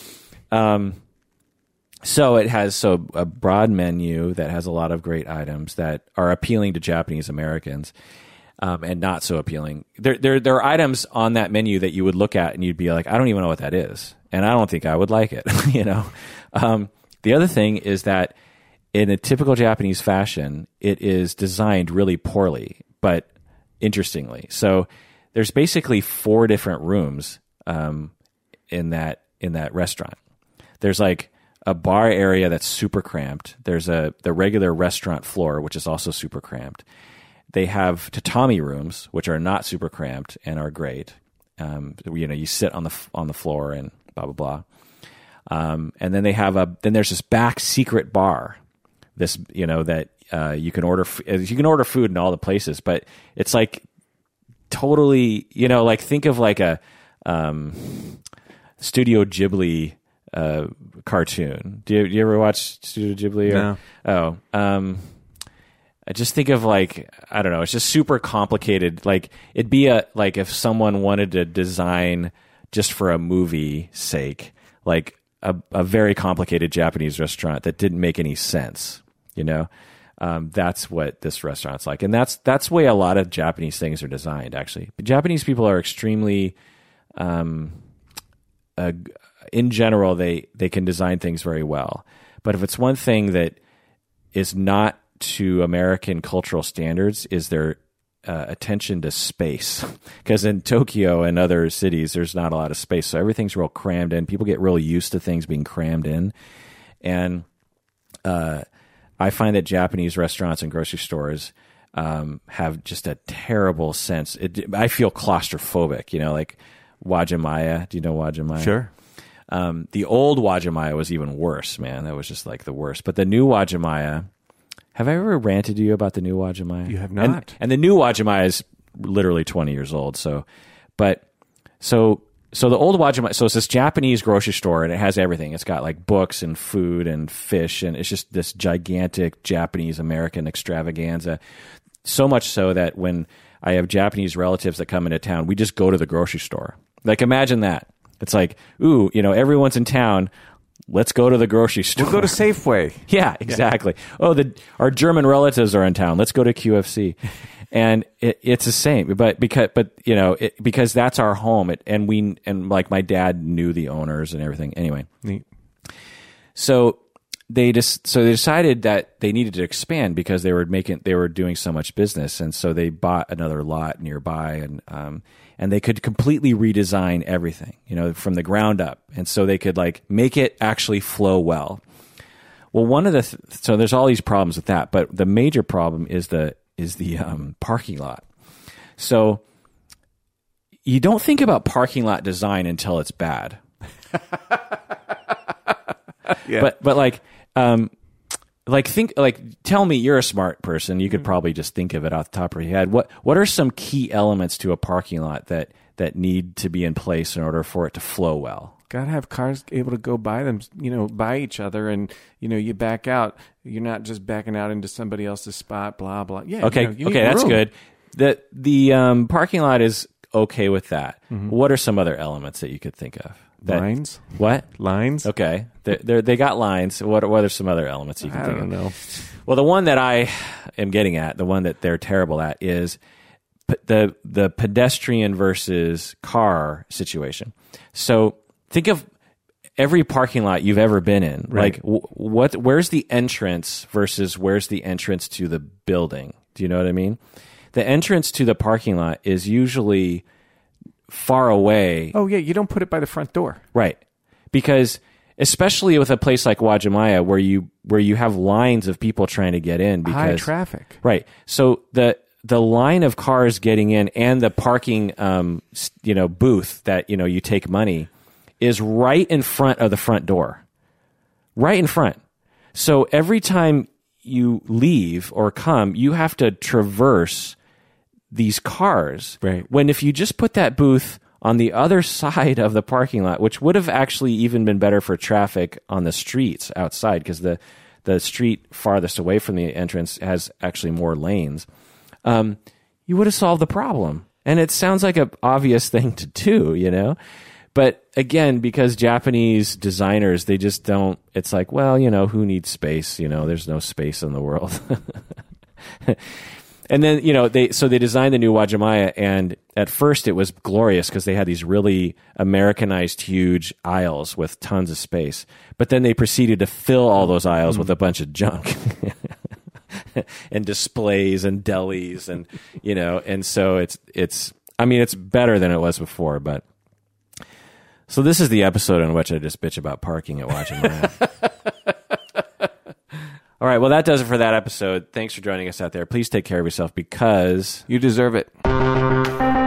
so it has a broad menu that has a lot of great items that are appealing to Japanese Americans, and not so appealing. There are items on that menu that you would look at and you'd be like, I don't even know what that is, and I don't think I would like it. The other thing is that in a typical Japanese fashion, it is designed really poorly, but interestingly. So there's basically 4 different rooms in that restaurant. There's like a bar area that's super cramped. There's the regular restaurant floor, which is also super cramped. They have tatami rooms, which are not super cramped and are great. You sit on the floor and blah blah blah. And then then there's this back secret bar. This that you can order food in all the places, but it's like totally like think of like a Studio Ghibli cartoon. Do you ever watch Studio Ghibli? No. I just think of like, I don't know, it's just super complicated. Like it'd be like if someone wanted to design just for a movie sake, like a very complicated Japanese restaurant that didn't make any sense. That's what this restaurant's like, and that's the way a lot of Japanese things are designed. Actually, Japanese people are extremely, in general, they can design things very well. But if it's one thing that is not to American cultural standards, is their attention to space. Because in Tokyo and other cities, there's not a lot of space, so everything's real crammed in. People get really used to things being crammed in, and I find that Japanese restaurants and grocery stores have just a terrible sense. I feel claustrophobic, like Uwajimaya. Do you know Uwajimaya? Sure. The old Uwajimaya was even worse, man. That was just like the worst. But the new Uwajimaya, have I ever ranted to you about the new Uwajimaya? You have not. And the new Uwajimaya is literally 20 years old. So the old Uwajimaya, so it's this Japanese grocery store, and it has everything. It's got like books and food and fish, and it's just this gigantic Japanese American extravaganza. So much so that when I have Japanese relatives that come into town, we just go to the grocery store. Like imagine that. It's like, ooh, everyone's in town. Let's go to the grocery store. We'll go to Safeway. Yeah, exactly. Yeah. Oh, our German relatives are in town. Let's go to QFC. And it's the same, but because that's our home, and like my dad knew the owners and everything. Anyway, neat. So they decided that they needed to expand because they were doing so much business, and so they bought another lot nearby, and they could completely redesign everything, from the ground up, and so they could like make it actually flow well. Well, so there's all these problems with that, but the major problem is the parking lot. So you don't think about parking lot design until it's bad. Yeah. But tell me, you're a smart person. You could probably just think of it off the top of your head. What are some key elements to a parking lot that need to be in place in order for it to flow well? Got to have cars able to go by them, by each other, and you back out. You're not just backing out into somebody else's spot. Blah blah. Yeah. Okay. You need That's room. good. The parking lot is okay with that. What are some other elements that you could think of? Lines. What? Lines. Okay. They got lines. What are some other elements you can think of? I don't know. Well, the one that I am getting at, the one that they're terrible at, is the pedestrian versus car situation. So think of every parking lot you've ever been in. Right. Like, where's the entrance versus where's the entrance to the building? Do you know what I mean? The entrance to the parking lot is usually far away. Oh, yeah, you don't put it by the front door. Right. Because especially with a place like Uwajimaya where you have lines of people trying to get in because high traffic. Right. So the line of cars getting in and the parking booth that you take money is right in front of the front door. Right in front. So every time you leave or come, you have to traverse these cars. Right. When if you just put that booth on the other side of the parking lot, which would have actually even been better for traffic on the streets outside, because the street farthest away from the entrance has actually more lanes, you would have solved the problem. And it sounds like an obvious thing to do, But again, because Japanese designers, they just don't, it's like, well, who needs space? There's no space in the world. And then, they designed the new Uwajimaya, and at first it was glorious because they had these really Americanized huge aisles with tons of space. But then they proceeded to fill all those aisles with a bunch of junk and displays and delis and, and so it's better than it was before, but so this is the episode in which I just bitch about parking at Uwajimaya. All right, well, that does it for that episode. Thanks for joining us out there. Please take care of yourself because you deserve it.